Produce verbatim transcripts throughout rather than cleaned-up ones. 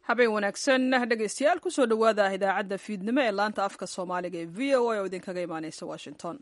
habeen wanaagsan dhegaystayaal kusoo dhowaada idaacadda fiidnimo ee laanta afka soomaaliga ee v o a oo idinkaga imaaneysa washington.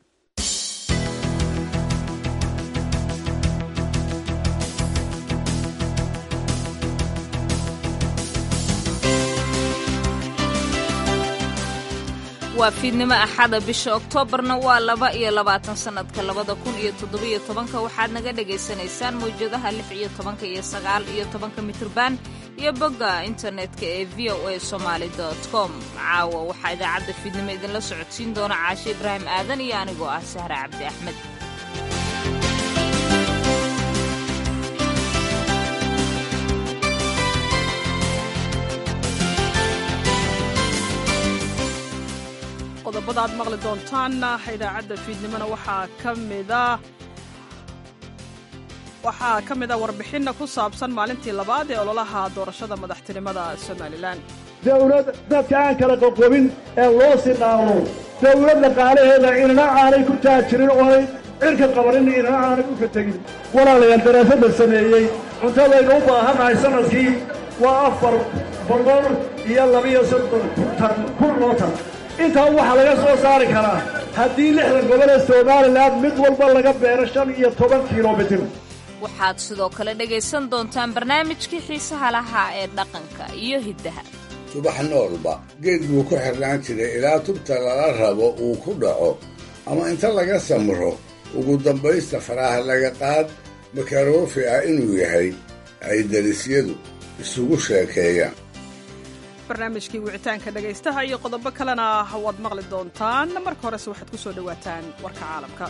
waa fiidnimo axada bisha oktoobarna waa laba iyo labaatan sanadka labada kun iyo toddobiyo tobanka waxaad naga dhagaysanaysaan mawjadaha lix iyo tobanka iyo sagaal iyo tobanka mitirban iyo bogga internetka ee v o a somaali dot com. caawa waxaa idaacadda fiidnimo idinla socodsiin doona caashe ibraahim aadan iyo anigoo ah sahre cabdi axmed. qodobada aad maqli doontaan idaacadda fiidnimona waxaa ka mida waxaa ka mid a warbixinna ku saabsan maalintii labaad ee ololaha doorashada madaxtinimada somalilan. dawlad dadka aan kala qoqobin ee loo sii dhaawno dawlad dhaqaalaheeda inana aanay ku taajirin oonay cirka qabanin inana aanay u ka tegin. walaalayaal daraasada sameeyey cuntadaynu u baahannahay sanadkii waa afar boqol iyo labiyo soddon kun oo tan. intaa waxaa laga soo saari karaa haddii lixdan gobol ee somalilan mid walba laga beero shan iyo toban kilomitir. waxaad sidoo kale dhegaysan doontaan barnaamijkii xiisaha lahaa ee dhaqanka iyo hiddaha. subax noolba geed buu ku xirnaan jiray ilaa tubta lala rabo uu ku dhaco ama inta laga samro ugu dambaysta faraha laga qaad makaroofi ah inuu yahay ay darisyadu isugu sheekeeyaan. barnaamijkii wicitaanka dhegaystaha iyo qodobo kalena waad maqli doontaan. marka horese waxaad ku soo dhowaataan warka caalamka.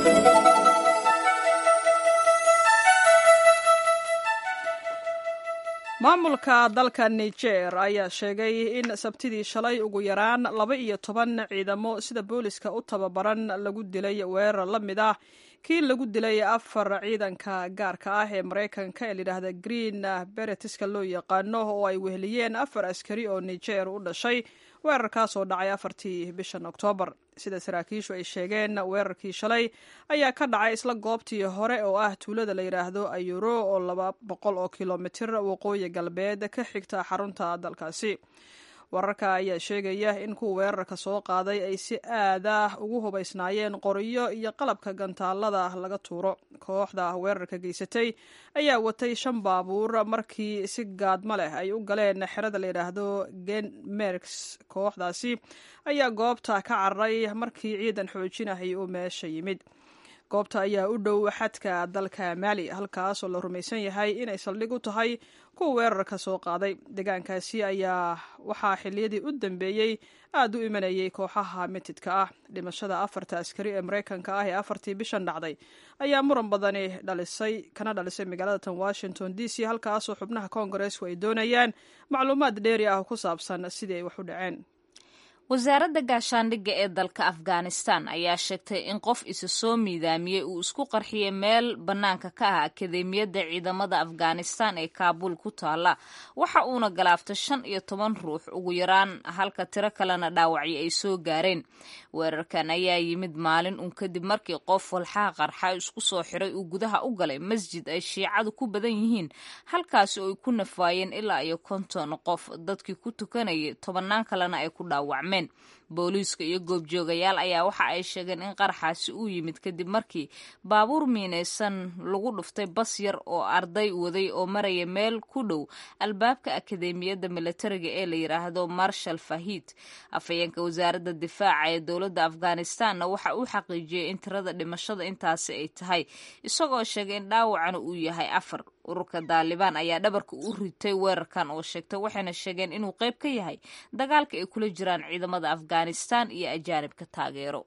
maamulka dalka niger ayaa sheegay in sabtidii shalay ugu yaraan laba iyo toban ciidamo sida booliska u tababaran lagu dilay weerar la mid ah kii lagu dilay afar ciidanka gaarka ah ee maraykanka ee layidhaahda green beretiska loo yaqaano oo ay weheliyeen afar askari oo niger u dhashay weerarkaas oo dhacay afartii bishan oktoobar. sida saraakiishu ay sheegeen weerarkii shalay ayaa ka dhacay isla goobtii hore oo ah tuulada la yidhaahdo ayuro oo laba boqol oo kilomitir waqooyi galbeed ka xigta xarunta dalkaasi. wararka ayaa sheegaya in kuwa weerarka soo qaaday ay si aad ah ugu hubaysnaayeen qoryo iyo qalabka gantaalada laga tuuro. kooxda weerarka geysatay ayaa watay shan baabuur markii si gaadma leh ay u galeen xerada la yidhaahdo genmerks. kooxdaasi ayaa goobta ka cararay markii ciidan xoojinahay uu meesha yimid. goobta ayaa u dhow xadka dalka maali halkaas oo la rumaysan yahay inay saldhig u tahay kuwa weerarka soo qaaday. deegaankaasi ayaa waxaa xilliyadii u dambeeyey aad u imanayay kooxaha mitidka ah. dhimashada afarta askari ee maraykanka ah ee afartii bishan dhacday ayaa muran badani dhalisay kana dhalisay magaalada tan washington d c halkaasoo xubnaha koongareesku ay doonayaan macluumaad dheeri ah ku saabsan sidii ay wax u dhaceen. wasaaradda gaashaandhigga ee dalka afghanistan ayaa sheegtay in qof isa soo miidaamiyey uu isku qarxiyey meel bannaanka ka ah akademiyadda ciidamada afghanistan ee kaabul ku taala. waxa uuna galaaftay shan iyo toban ruux ugu yaraan halka tiro kalena dhaawacyo ay soo gaareen. weerarkan ayaa yimid maalin uun kadib markii qof walxaha qarxa isku soo xiray uu gudaha u galay masjid ay shiicadu ku badan yihiin halkaasi oo ay ku nafaayeen ilaa iyo konton qof dadkii ku tukanayay tobannaan kalena ay ku dhaawacmeen. booliiska iyo goobjoogayaal ayaa waxa ay sheegeen in qaraxaasi uu yimid kadib markii baabuur miinaysan lagu dhuftay bas yar oo arday waday oo maraya meel ku dhow albaabka akademiyadda militariga ee la yidhaahdo marshal fahid. afhayeenka wasaaradda difaaca ee dowladda afghanistanna waxa uu xaqiijiyey in tirada dhimashada intaasi ay tahay isagoo sheegay in dhaawacana uu yahay afar. ururka daalibaan ayaa dhabarka u ritay weerarkan oo sheegtay waxayna sheegeen inuu qayb ka yahay dagaalka ay kula jiraan ciidamada afghanistan iyo ajaanibka taageero.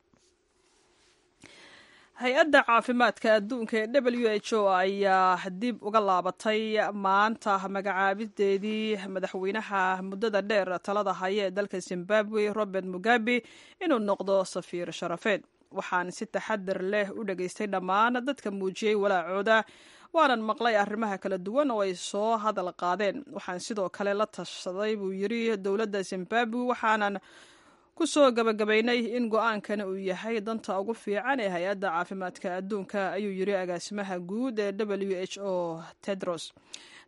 hay-adda caafimaadka adduunka ee w h o ayaa dib uga laabatay maanta magacaabideedii madaxweynaha muddada dheer talada haya ee dalka zimbabwe robert mugabe inuu noqdo safiir sharafeed. waxaan si taxadar leh u dhageystay dhammaan dadka muujiyey walaacooda waanan maqlay arrimaha kala duwan oo ay soo hadal qaadeen. waxaan sidoo kale la tashaday buu yidhi dowladda zimbabwe waxaanan ku soo gabagabaynay in go-aankana uu yahay danta ugu fiican ee hay-adda caafimaadka adduunka ayuu yidhi agaasimaha guud ee w h o tedros.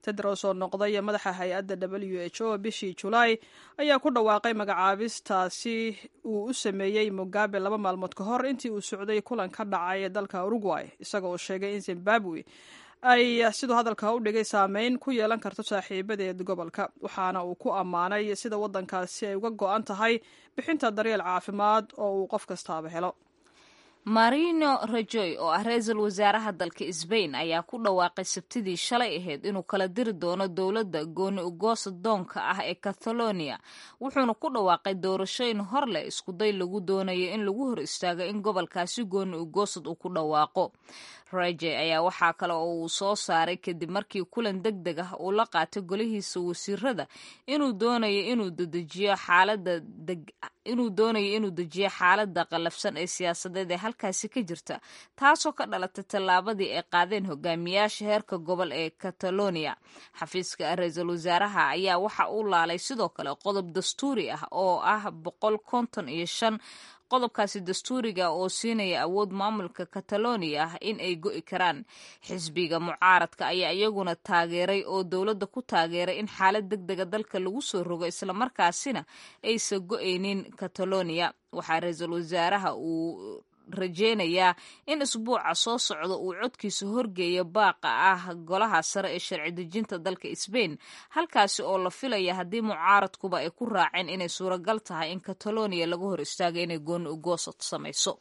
tedros oo noqday madaxa hay-adda w h o bishii julaay ayaa ku dhawaaqay magacaabistaasi uu u sameeyey mugabe laba maalmood ka hor intii uu socday kulan ka dhacay dalka uruguay isaga oo sheegay in zimbabwe ay siduu hadalka u dhigay saameyn ku yeelan karto saaxiibadeed gobolka waxaana uu ku ammaanay sida waddankaasi ay uga go-an tahay bixinta daryeel caafimaad oo uu qof kastaaba helo. marino rajoy oo ah ra-iisul wasaaraha dalka sbain ayaa ku dhawaaqay sabtidii shalay ahayd inuu kala diri doono dowladda gooni ugoosadoonka ah ee catalonia wuxuuna ku dhawaaqay doorashooyin hor leh iskuday lagu doonayo in lagu hor istaago in gobolkaasi gooni ugoosad uu ku dhawaaqo. rajoy ayaa waxaa kale oo uu soo saaray kadib markii kulan deg deg ah uu la qaatay golihiisa wasiirada inuu doonayo inuu dedejiyo xaalada inuu doonayo inuu dejiyo xaaladda qallafsan ee siyaasadeed ee halkaasi ka jirta taasoo ka dhalatay tallaabadii ay qaadeen hogaamiyaasha heerka gobol ee catalonia. xafiiska ra-iisul wasaaraha ayaa waxa uu laalay sidoo kale qodob dastuuri ah oo ah boqol konton iyo shan qodobkaasi dastuuriga oo siinaya awood maamulka catalonia ah in ay go'i karaan. xisbiga mucaaradka ayaa iyaguna taageeray oo dowladda ku taageeray in xaalad deg dega dalka lagu soo rogo islamarkaasina aysan go'aynin catalonia. waxaa ra-iisul wasaaraha uu rajeynayaa in isbuuca soo socda uu codkiisa horgeeya baaqa ah golaha sare ee sharci dejinta dalka sbain halkaasi oo la filaya haddii mucaaradkuba ay ku raaceen inay suuragal tahay in catalonia laga hor istaaga inay gooni ugoosad samayso.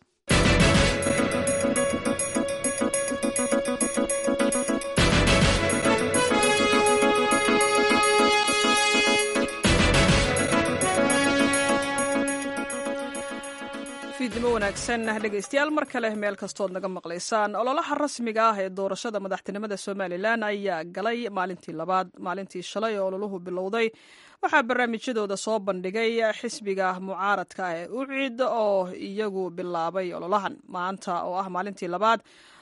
fiidnimo wanaagsan dhegaystayaal mar kale meel kastood naga maqlaysaan. ololaha rasmiga ah ee doorashada madaxtinimada somalilan ayaa galay maalintii labaad. maalintii shalay oo ololuhu bilowday waxaa barnaamijyadooda soo bandhigay xisbiga mucaaradka ee ucid oo iyagu bilaabay ololahan. maanta oo ah maalintii labaad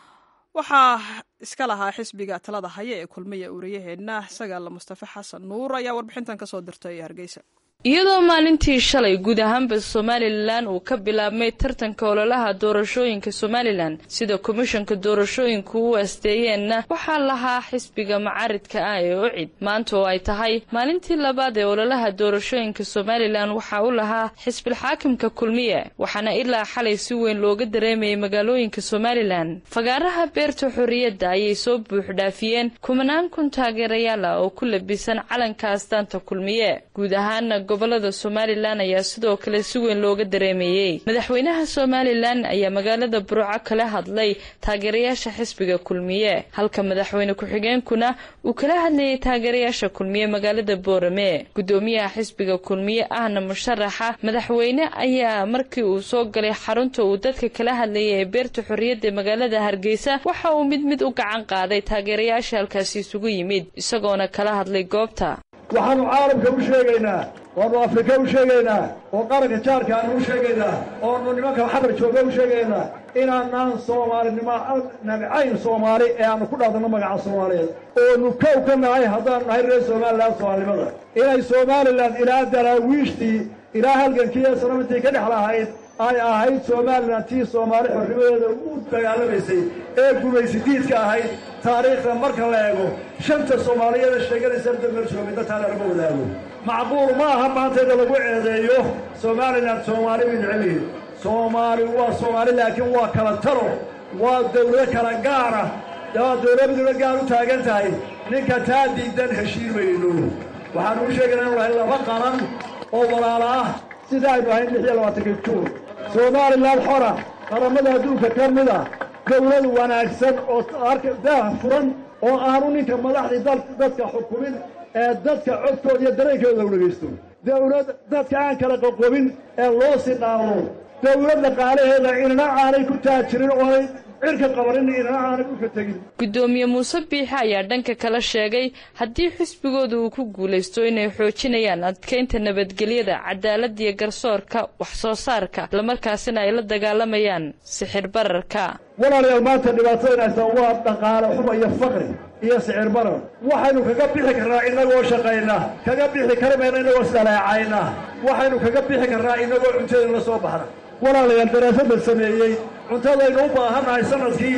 waxaa iska lahaa xisbiga talada haya ee kulmiya uuriyaheena sagaal mustafa xasan nuur ayaa warbixintan kasoo dirtay hargeysa. iyadoo maalintii shalay guud ahaanba somalilan uu ka bilaabmay tartanka ololaha doorashooyinka somalilan sida komishanka doorashooyinku u asteeyeenna waxaa lahaa xisbiga mucaaridka ah ee ucid. maanta oo ay tahay maalintii labaad ee ololaha doorashooyinka somalilan waxaa u lahaa xisbil xaakimka kulmiye waxaana ilaa xalay si weyn looga dareemayay magaalooyinka somalilan. fagaaraha beerta xorriyadda ayay soo buuxdhaafiyeen kumanaan kun taageerayaal ah oo ku labisan calanka astaanta kulmiye. guud ahaana gobolada somalilan ayaa sidoo kale si weyn looga dareemayey. madaxweynaha somalilan ayaa magaalada burco kala hadlay taageerayaasha xisbiga kulmiye halka madaxweyne ku-xigeenkuna uu kala hadlayay taageerayaasha kulmiye magaalada boorame. gudoomiyaha xisbiga kulmiye ahna musharaxa madaxweyne ayaa markii uu soo galay xarunta uu dadka kala hadlayay ee beerta xorriyadda magaalada hargeysa waxa uu mid mid u gacan qaaday taageerayaasha halkaasi isugu yimid isagoona kala hadlay goobta. waxaanu caalamka u sheegaynaa oonu afrika u sheegaynaa oo qaranka jaarka aanu u sheegaynaa oonu nimanka xabar jooga u sheegaynaa inaanaan soomaalinimo nabcayn soomaali ee aanu ku dhaadano magaca soomaaliyeed oonu kow ka nahay haddaanu nahay reer somalilan soomaalinimada inay somalilan ilaa daraawiishtii ilaa halgankii ee sanamintii ka dhex lahayd ay ahayd somalilan tii soomaali xornimadeeda u dagaalamaysay ee gumaysidiidka ahayd. taariikhda marka la eego shanta soomaaliyeeda sheeganaysa damershoomida taana laga wadaago macquul ma aha maantayda lagu eedeeyo somalilan soomaali bay jecelihiin. soomaali waa soomaali laakiin waa kala talo waa dawlado kala gaara waa dawladuna gaar u taagan tahay ninka taa diidan heshiimayno. waxaanu u sheegaynaa inu lahay laba qaran oo walaala ah sida aynu ahayn lix iyo labaatanka juun. somalilan xora qaramada adduunka ka mid a dawlad wanaagsan oo daah furan oo aanu ninka madaxdii dadka xukumin ee dadka codkooda iyo dareenkooda u dhegaysto. dawlad dadka aan kala qoqobin ee loo sidhaalo. dawlad dhaqaalaheeda inana aanay ku taajirin oonay cirka qabarin inana aanay u ka tegin. gudoomiye muuse biixe ayaa dhanka kala sheegay haddii xisbigooda uu ku guulaysto inay xoojinayaan adkeynta nabadgelyada cadaalada iyo garsoorka wax soo saarka islamarkaasina ay la dagaalamayaan sixir bararka. walaalayaal maanta dhibaatooyinaysa waa dhaqaale xumo iyo faqri iyo sicir barar. waxaynu kaga bixi karnaa inagoo shaqayna kaga bixi karamayna inagoo saleecayna waxaynu kaga bixi karnaa inagoo cuntadeena la soo baxna. walaalayaal daraasada sameeyey cuntadaynu u baahannahay sanadkii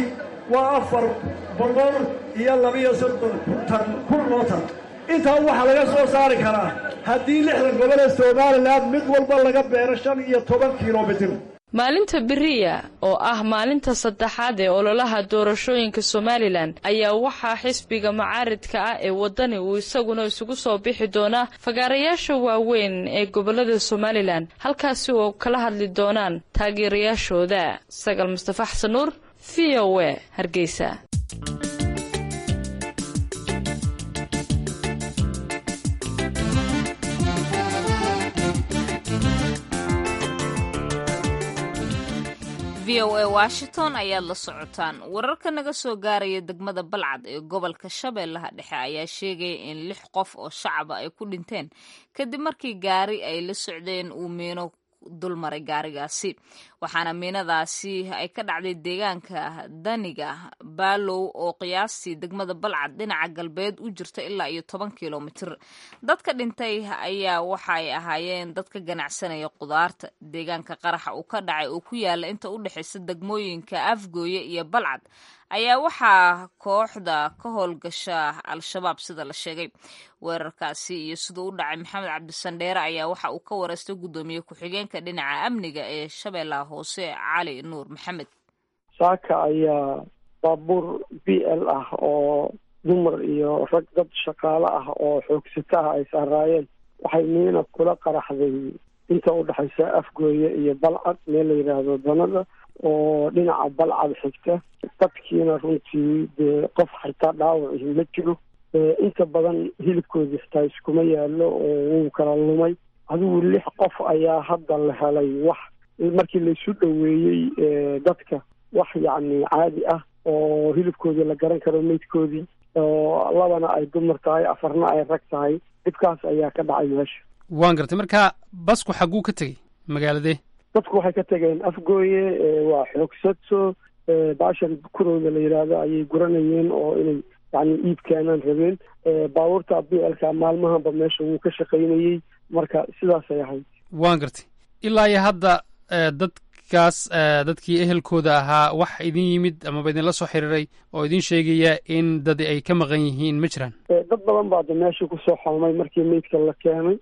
waa afar boqol iyo labiyo soddon tan kun oo tan intaa waxaa laga soo saari karaa haddii lixdan gobol ee somalilan mid walba laga beero shan iyo toban kilomitir. maalinta beriya oo ah maalinta saddexaad ee ololaha doorashooyinka somalilan ayaa waxaa xisbiga mucaaridka ah ee wadani uu isaguna isugu soo bixi doonaa fagaarayaasha waaweyn ee gobolada somalilan halkaasi oo kala hadli doonaan taageerayaashooda. Sagal Mustafa Xasan Nuur, V O A, Hargeysa. v o a Washington ayaad la socotaan. wararka naga soo gaaraya degmada Balcad ee gobolka Shabeellaha Dhexe ayaa sheegaya in lix qof oo shacab ay ku dhinteen kadib markii gaari ay la socdeen uu miino dulmaray gaarigaasi, waxaana miinadaasi ay ka dhacday deegaanka Daniga Baalow oo qiyaastii degmada Balcad dhinaca galbeed u jirta ilaa iyo toban kilomitir. dadka dhintay ayaa waxa ay ahaayeen dadka ganacsanaya qudaarta. deegaanka qaraxa uu ka dhacay oo ku yaala inta u dhexeysa degmooyinka Afgooye iyo Balcad ayaa waxaa kooxda ka howlgasha al-shabaab sida la sheegay. weerarkaasi iyo siduu u dhacay Maxamed Cabdisandheere ayaa waxa uu ka wareystay gudoomiye ku-xigeenka dhinaca amniga ee Shabeellaha Hoose Cali Nuur Maxamed. saaka ayaa baabuur B L ah oo dumar iyo rag dad shaqaale ah oo xoogsata ah ay saaraayeen waxay miina kula qaraxday inta u dhaxaysa Afgooye iyo Balcad meel la yiraahdo Danada oo dhinaca Balcad xigta. dadkiina runtii dee qof xitaa dhaawac ma jiro, inta badan hilibkoodii xitaa iskuma yaalo oo wuu kala lumay. adigu lix qof ayaa hadda la helay wax markii laysu dhoweeyey dadka wax yacni caadi ah oo hilibkoodii la garan karo meydkoodii, oo labana ay dumar tahay afarna ay rag tahay. dhibkaas ayaa ka dhacay meesha. waan gartay. marka basku xagguu ka tegey magaaladee? dadku waxay ka tegeen Afgooye, waa xoogsato baashan kurowda la yidhaahdo ayay guranayeen oo inay yani iib keenaan rabeen. baabuurta B L ka maalmahanba meesha wuu ka shaqaynayey, marka sidaasay ahayd. waan gartay. ilaa iyo hadda dadkaas dadkii ehelkooda ahaa wax idin yimid amaba idinla soo xiriiray oo idin sheegaya in dadi ay ka maqan yihiin ma jiraan? dad badan baa de meesha kusoo xalmay markii meydka la keenay.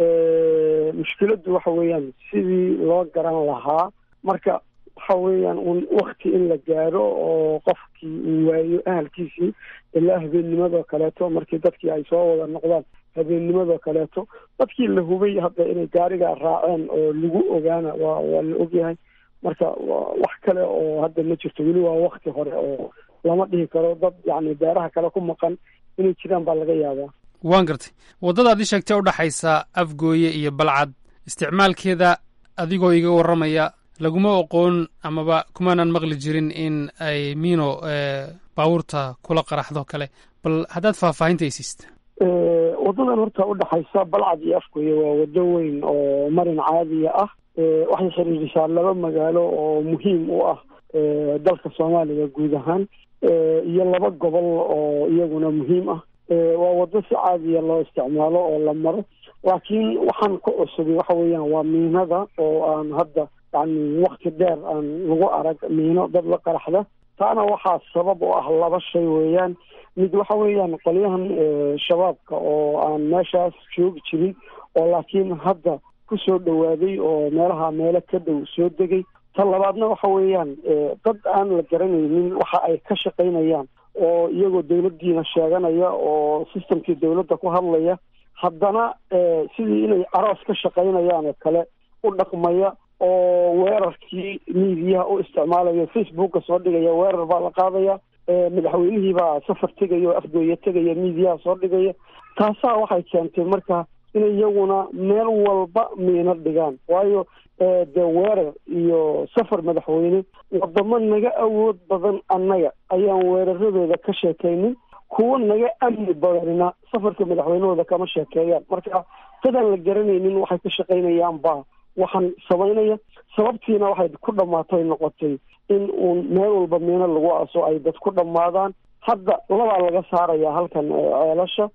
mushkiladdu waxa weeyaan sidii loo garan lahaa, marka waxa weeyaan un wakti in la gaaro oo qofkii uu waayo ahalkiisii ilaa habeennimadoo kaleeto markii dadkii ay soo wada noqdaan habeennimadoo kaleeto. dadkii la hubay hadda inay gaarigaa raaceen oo lagu ogaana waa waa la ogyahay. marka wax kale oo hadda ma jirto, weli waa wakti hore oo lama dhihi karo dad yacni beeraha kale ku maqan inay jiraan baa laga yaabaa. waan gartay. waddadaad ii sheegtay udhaxaysa Afgooye iyo Balcad isticmaalkeeda adigoo iga warramaya laguma oqoon amaba kumaanan maqli jirin in ay miino baabuurta kula qaraxdo kale, bal haddaad faahfaahinta isiista. waddadan horta udhaxaysa Balcad iyo Afgooye waa waddo weyn oo marin caadiya ah. waxay xiriirisaa laba magaalo oo muhiim u ah dalka Soomaaliya guud ahaan, iyo laba gobol oo iyaguna muhiim ah. waa waddo si caadiya loo isticmaalo oo la maro, laakiin waxaan ku cusubay waxa weeyaan waa miinada oo aan hadda yani wakti dheer aan lagu arag miino dad la qaraxda. taana waxaa sabab u ah laba shay weeyaan. mid waxa weeyaan qolyahan shabaabka oo aan meeshaas joogi jirin oo laakiin hadda ku soo dhawaaday oo meelaha meelo ka dhow soo degay. ta labaadna waxa weeyaan dad aan la garanaynin waxa ay ka shaqaynayaan oo iyagoo dawladdiina sheeganaya oo systemkii dawladda ku hadlaya, haddana sidii inay aroos ka shaqaynayaan oo kale u dhaqmaya oo weerarkii miidiyaha u isticmaalaya, facebooka soo dhigaya weerar baa la qaadaya, madaxweynihii baa safar tegaya oo Afgooye tegaya miidiyaha soo dhigaya. taasaa waxay keentay marka inay iyaguna meel walba miino dhigaan, waayo dee weerar iyo safar madaxweyne wadamo naga awood badan annaga ayaan weeraradooda ka sheekaynin, kuwa naga amni badanina safarka madaxweynahooda kama sheekeeyaan. marka dadaan la garanaynin waxay ka shaqaynayaan baa waxaan samaynaya. sababtiina waxay ku dhammaatay noqotay in uun meel walba miino lagu aaso ay dad ku dhammaadaan. hadda labaa laga saaraya halkan ceelasha,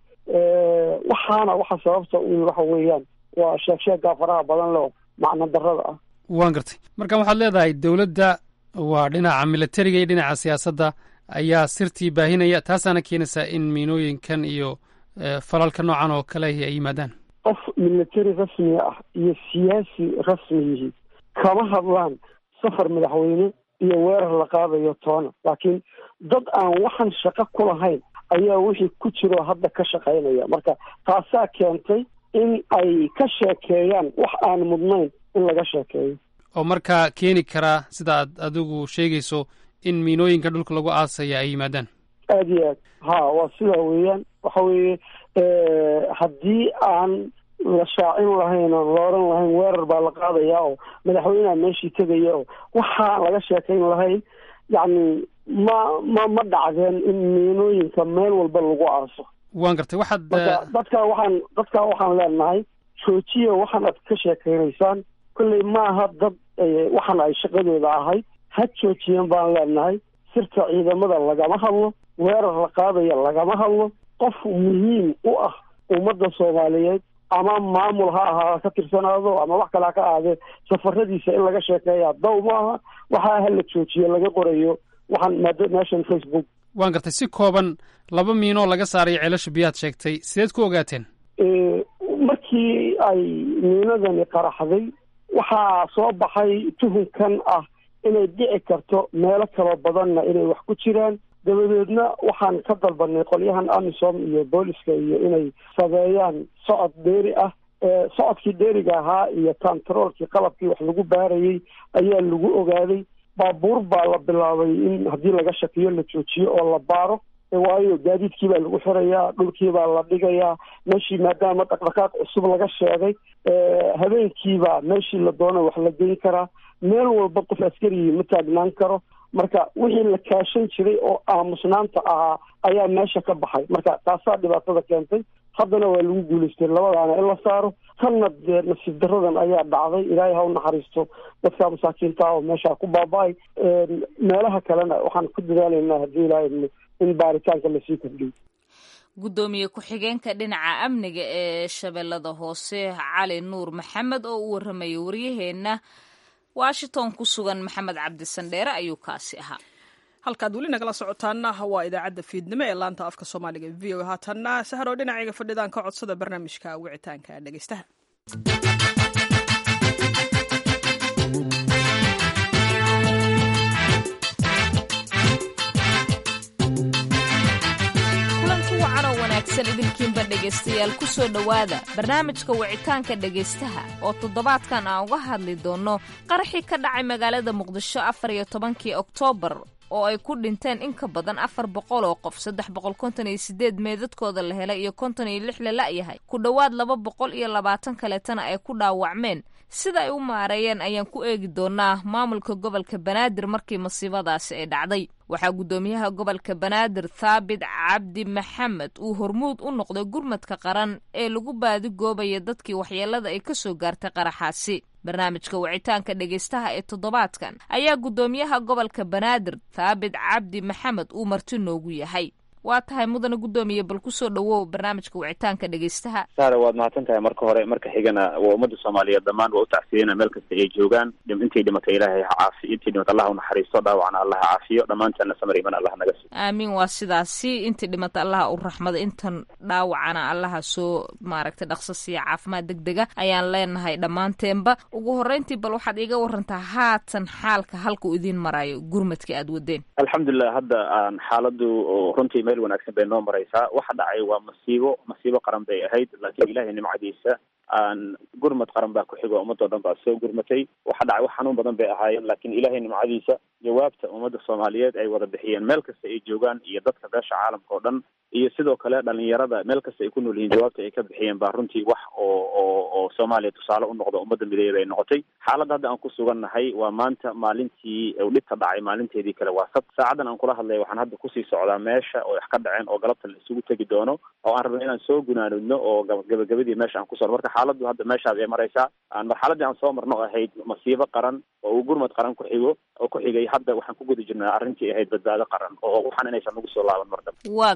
waxaana waxa sababta un waxa weeyaan waa sheegsheeggaa faraha badan leo macno darrada ah. waan gartay. marka waxaad leedahay dawladda waa dhinaca militariga iyo dhinaca siyaasadda ayaa sirtii baahinaya taasaana keenaysaa in miinooyinkan iyo falalka noocan oo kale ay yimaadaan. qof military rasmi ah iyo siyaasi rasmi yihiin kama hadlaan safar madaxweyne iyo weerar la qaadayo toona, laakiin dad aan waxaan shaqo ku lahayn ayaa wixii ku jiro hadda ka shaqaynaya. marka taasaa keentay in ay ka sheekeeyaan wax aan mudnayn in laga sheekeeyo, oo markaa keeni karaa sida aad adigu sheegayso in miinooyinka dhulka lagu aasaya ay yimaadaan. aad iyo aad ha waa sidaa weeyaan. waxa weeye haddii aan la shaacin lahayn oo la oran lahayn weerar baa la qaadayaa oo madaxweyneha meeshii tegaya oo waxaan laga sheekayn lahayn, yacni ma ma ma dhacdeen in miinooyinka meel walba lagu aaso. waan gartay. waxaad dadka waxaan dadka waxaan leenahay joojiya waxaan aad ka sheekaynaysaan, kolley maaha dad waxaan ay shaqadooda ahayd, ha joojiyeen baan leenahay. sirta ciidamada lagama hadlo, weerar la qaadaya lagama hadlo. qof muhiim u ah ummadda Soomaaliyeed ama maamul ha ahaa ka tirsanaado ama wax kale ha ka ahaadee safaradiisa in laga sheekeeyaa daw maaha. waxaa hala joojiye laga qorayo waxaan meeshan Facebook. waan gartay. si kooban laba miinoo laga saarayo ceelasha biyaad sheegtay, sideed ku ogaateen? markii ay miinadani qaraxday waxaa soo baxay tuhunkan ah inay dhici karto meelo kala badanna inay wax ku jiraan. dabadeedna waxaan ka dalbanay qolyahan amisom iyo booliska iyo inay sameeyaan socod dheeri ah. socodkii dheeriga ahaa iyo controolkii qalabkii wax lagu baarayay ayaa lagu ogaaday. baabuur baa la bilaabay in haddii laga shakiyo la joojiyo oo la baaro, waayo gaadiidkii baa lagu xirayaa, dhulkii baa la dhigayaa. meeshii maadaama dhaqdhaqaaq cusub laga sheegay, habeenkiibaa meeshii la doono wax la geyn karaa. meel walba qof askarigii ma taagnaan karo. marka wixii la kaashan jiray oo aamusnaanta ahaa ayaa meesha ka baxay. marka taasaa dhibaatada keentay. haddana waa lagu guulaystay labadaana in la saaro. tanna dee nasiib daradan ayaa dhacday. ilaahay ha u naxariisto dadka masaakiinta ah oo meesha ku baaba-ay. meelaha kalena waxaan ku dadaalaynaa haddii ilaahay in baaritaanka lasii kordhiyo. guddoomiye ku-xigeenka dhinaca amniga ee shabeellada hoose cali nuur maxamed oo u warramaya waryaheena washington ku sugan maxamed cabdi sandheere ayuu kaasi ahaa. halkaad weli nagala socotaana waa idaacadda fiidnimo ee laanta afka soomaaliga v o. haatanna saharoo dhinacayga fadhidaan ka codsada barnaamijka wicitaanka dhegeystaha. kulanti wacan oo wanaagsan idinkiinba dhegaystayaal ku soo dhowaada barnaamijka wicitaanka dhegaystaha oo toddobaadkan aan uga hadli doonno qaraxii ka dhacay magaalada muqdisho afar iyo tobankii oktoobar oo ay ku dhinteen in ka badan afar boqol oo qof, saddex boqol konton iyo sideed meedadkooda la helay iyo konton iyo lix la la'yahay, ku dhowaad laba boqol iyo labaatan kaleetana ay ku dhaawacmeen. sida ay u maareeyeen ayaan ku eegi doonaa maamulka gobolka banaadir markii masiibadaasi ay dhacday. waxaa guddoomiyaha gobolka banaadir thaabit cabdi maxamed uu hormuud u noqday gurmadka qaran ee lagu baadigoobaya dadkii waxyeelada ay ka soo gaartay qaraxaasi. barnaamijka wicitaanka dhegaystaha ee toddobaadkan ayaa guddoomiyaha gobolka banaadir thaabit cabdi maxamed uu marti noogu yahay. waa tahay mudane guddoomiye, bal ku soo dhowow barnaamijka wicitaanka dhegaystaha. saare waad mahadsan tahay. marka hore marka xigana waa ummadda soomaaliyeed dhammaan waa u tacsiyena meel kasta ay joogaan. intay dhimatay ilaahay ha caafiyo, intay dhimatay allah u naxariisto, dhaawacna allah ha caafiyo, dhammaanteena samir iman allah naga siiyo. aamiin. waa sidaasi. intii dhimatay allah u raxmado, intan dhaawacana allaha soo maaragtay dhaqso siiya caafimaad degdega ayaan leenahay dhammaanteenba. ugu horreyntii bal waxaad iiga warantaa haatan xaalka halkuu idiin marayo gurmadka aad wadeen. alxamdulilah hadda aan xaaladu runtii meel wanaagsan bay noo maraysaa. waxa dhacay waa masiibo masiibo qaran bay ahayd, laakiin ilaahay nimcadiisa aan gurmad qaran baa ku xigo, ummadoo dhan baa soo gurmatay. waxa dhacay wax xanuun badan bay ahaayeen, laakiin ilaahay nimcadiisa jawaabta ummadda soomaaliyeed ay wada bixiyeen meel kasta ay joogaan iyo dadka beesha caalamka oo dhan iyo sidoo kale dhalinyarada meel kasta ay ku nool yihiin jawaabta ay ka bixiyeen baa runtii wax oo oo oo soomaaliya tusaale u noqdo ummadda mideeya bay noqotay. xaaladda hadda aan ku sugannahay waa maanta maalintii uu dhibta dhacay maalinteedii kale waa sab. saacadan aan kula hadlaya waxaan hadda kusii socdaa meesha oo wax ka dhaceen oo galabta la isugu tegi doono oo aan rabno inaan soo gunaanudno oo gabagabadii meesha aan ku socno. marka xaaladdu hadda meeshaas ay maraysaa. marxaladii aan soo marno ahayd masiibo qaran oo uu gurmad qaran ku xigo oo ku xigay. hadda waxaan ku guda jirnaa arrintii ahayd badbaado qaran oo waxaan inaysan nagu soo laaban mar dambe. waa gartay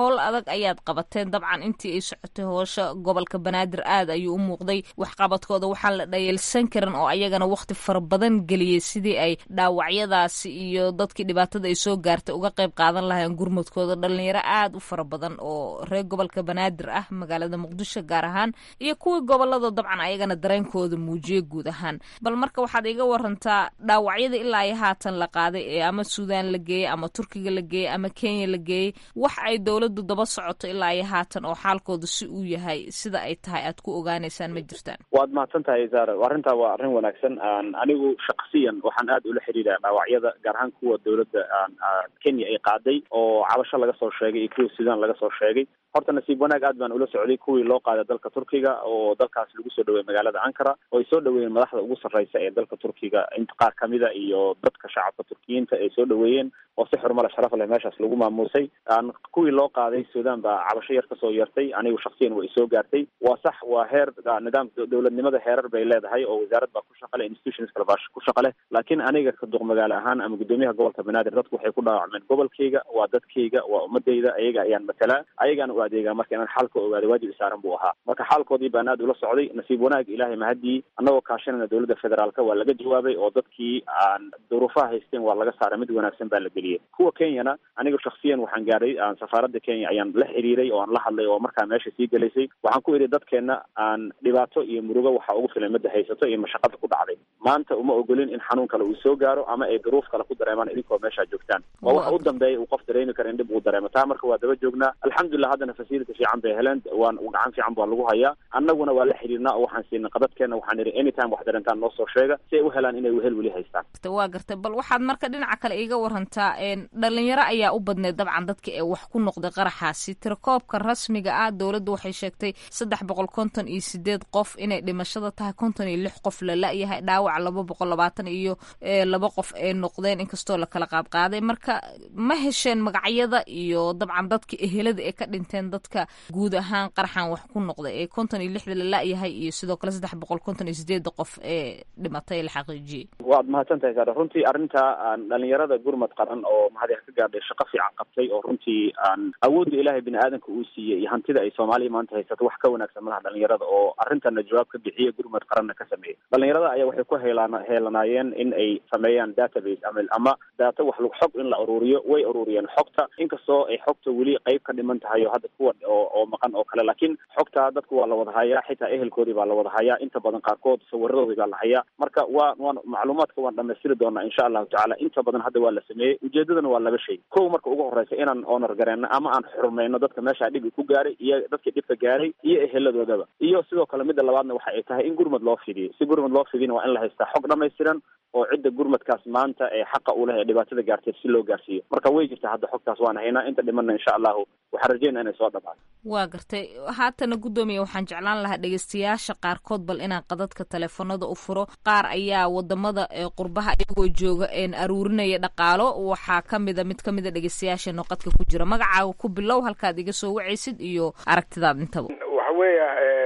howl adag ayaad qabateen dabcan intii ay socotay hoosha gobolka banaadir aad ayuu u muuqday waxqabadkooda waxaan la dhayalsan karin oo ayagana waqti fara badan geliyey sidii ay dhaawacyadaasi iyo dadkii dhibaatada ay soo gaartay uga qayb qaadan lahayn gurmadkooda dhalinyaro aad u fara badan oo reer gobolka banaadir ah magaalada muqdisho gaar ahaan iyo kuwii gobolada dabcan ayagana dareenkooda muujiyey guud ahaan bal marka waxaad iga warantaa dhaawacyada ilaa ay haatan la qaaday ee ama suudaan la geeyey ama turkiga la geeyey ama kenya la geeyey wax ay dowladdu daba socoto ilaa ay haatan oo xaalkooda si uu yahay sida ay tahay aad ku ogaanaysaan ma jirtaan waad mahadsan tahay zaara arrintaa waa arrin wanaagsan anigu shaksiyan waxaan aad ula xiriiraa dhaawacyada gaar ahaan kuwa dowladda kenya ay qaaday oo cabasho laga soo sheegay iyo kuwa suudaan laga soo sheegay horta nasiib wanaag aad baan ula socday kuwii loo qaaday dalka turkiga oo dalkaas lagu soo dhaweeyey magaalada ankara oo ay soo dhaweeyeen madaxda ugu sarreysa ee dalka turkiga inta qaar kamida iyo dadka shacabka turkiyiinta ay soo dhaweeyeen oo si xurmo leh sharaf leh meeshaas lagu maamuusay kuwii loo qaaday suudaan baa cabasho yar kasoo yeertay anigu shaksiyan way soo gaartay waa sax waa heer nidaam dowladnimada heerar bay leedahay oo wasaarad baa ku shaqa leh institutions kale baa ku shaqa leh laakiin aniga duq magaalo ahaan ama guddoomiyaha gobolka banaadir dadku waxay ku dhaawacmeen gobolkayga waa dadkayga waa ummadayda ayaga ayaan matalaa ayagaan u adeegaa marka inaan xaalka ogaado waajib isaaran buu ahaa marka xaalkoodii baan aad ula socday nasiib wanaag ilaahay mahadii annagoo kaashanayna dowladda federaalka waa laga jawaabay oo dadkii aan duruufaha haysteen waa laga saaray mid wanaagsan baa la geliyey kuwa kenyana aniga shaksiyan waxaan gaadhay safaaradda kenya ayaan la xiriiray oo aan la hadlay oo markaa meesha sii gelaysay waxaan ku idhi dadkeenna aan dhibaato iyo murugo waxa ugu filan midda haysato iyo mashaqada ku dhacday maanta uma ogolin in xanuun kale uu soo gaaro ama ay duruuf kale ku dareemaan idinkoo meeshaa joogtaan waa waxa u dambeeya uu qof dareemi kara in dhib uu dareemo taa marka waa daba joognaa alxamdulilah haddana facility fiican bay heleen waan gacan fiican baa lagu hayaa annaguna waa la xiriirnaa oo waxaan siinay qadadkeena waxaan idhi anytime wax dareentaan noo soo sheega si ay u helaan inay wehel weli haystaan waa gartay bal waxaad marka dhinaca kale iiga warantaa dhalinyaro ayaa u badneed dabcan dadka ee wax ku noqday qaraxaasi tirakoobka rasmiga ah dowladda waxay sheegtay saddex boqol konton iyo sideed qof inay dhimashada tahay konton iyo lix qof la la-yahay dhaawac laba boqol labaatan iyo laba qof ay noqdeen inkastoo la kala qaadqaaday marka ma hesheen magacyada iyo dabcan dadka ehelada ee ka dhinteen dadka guud ahaan qaraxan wax ku noqday ee konton iyo lixda la la-yahay iyo sidoo kale saddex boqol konton iyo sideedda qof ee dhimatay la xaqiijiyey waad mahadsan tahay saada runtii arrintaa dhalinyarada gurmad qaran oo mahadi ka gaadhay shaqo fiican qabtay oo runtii awoodda ilaahay bini aadanka uu siiyey iyo hantida ay soomaaliya maanta haysato wax ka wanaagsan malaha dhalinyarada oo arrintana jawaab ka bixiya gurmad qaranna ka sameeyey dhalinyarada ayaa waxay ku heelaan heelanaayeen in ay sameeyaan database ama ama data wax lagu xog in la ururiyo way ururiyeen xogta inkastoo ay xogta weli qayb ka dhiman tahay oo hadda kuwa oo oo maqan oo kale laakiin xogta dadku waa la wada hayaa xitaa ehelkoodii baa la wada hayaa inta badan qaarkood sawiradoodii baa la hayaa marka waa waan macluumaadka waan dhamaystiri doonaa insha allahu tacaala inta badan hadda waa la sameeyey ujeedadana waa laba shay kow marka ugu horeysa inaan honor gareenno ama aan xurmayno dadka meesha dhibi ku gaaray iyo dadka dhibka gaaray iyo eheladoodaba iyo sidoo kale midda labaadna waxa ay tahay in gurmad loo fidiyo si gurmad loo fidiyana waa in la haystaa xog dhamaystiran oo cidda gurmadkaas maanta ee xaqa u leh ee dhibaatada gaartay si loo gaarsiiyo marka way jirtaa hadda xogtaas waan haynaa inta dhimanna insha allahu waxaan rajeynaa inay soo dhamaato waa gartay haatana guddoomiya waxaan jeclaan lahaa dhegeystayaasha qaarkood bal inaan qadadka teleefanada u furo qaar ayaa wadamada qurbaha iyagoo jooga een aruurinaya dhaqaalo waxaa kamida mid kamida dhegeystayaasha noqadka ku jira magacaaga ku bilow halkaad iga soo wacaysid iyo aragtidaad intaba waxa weeya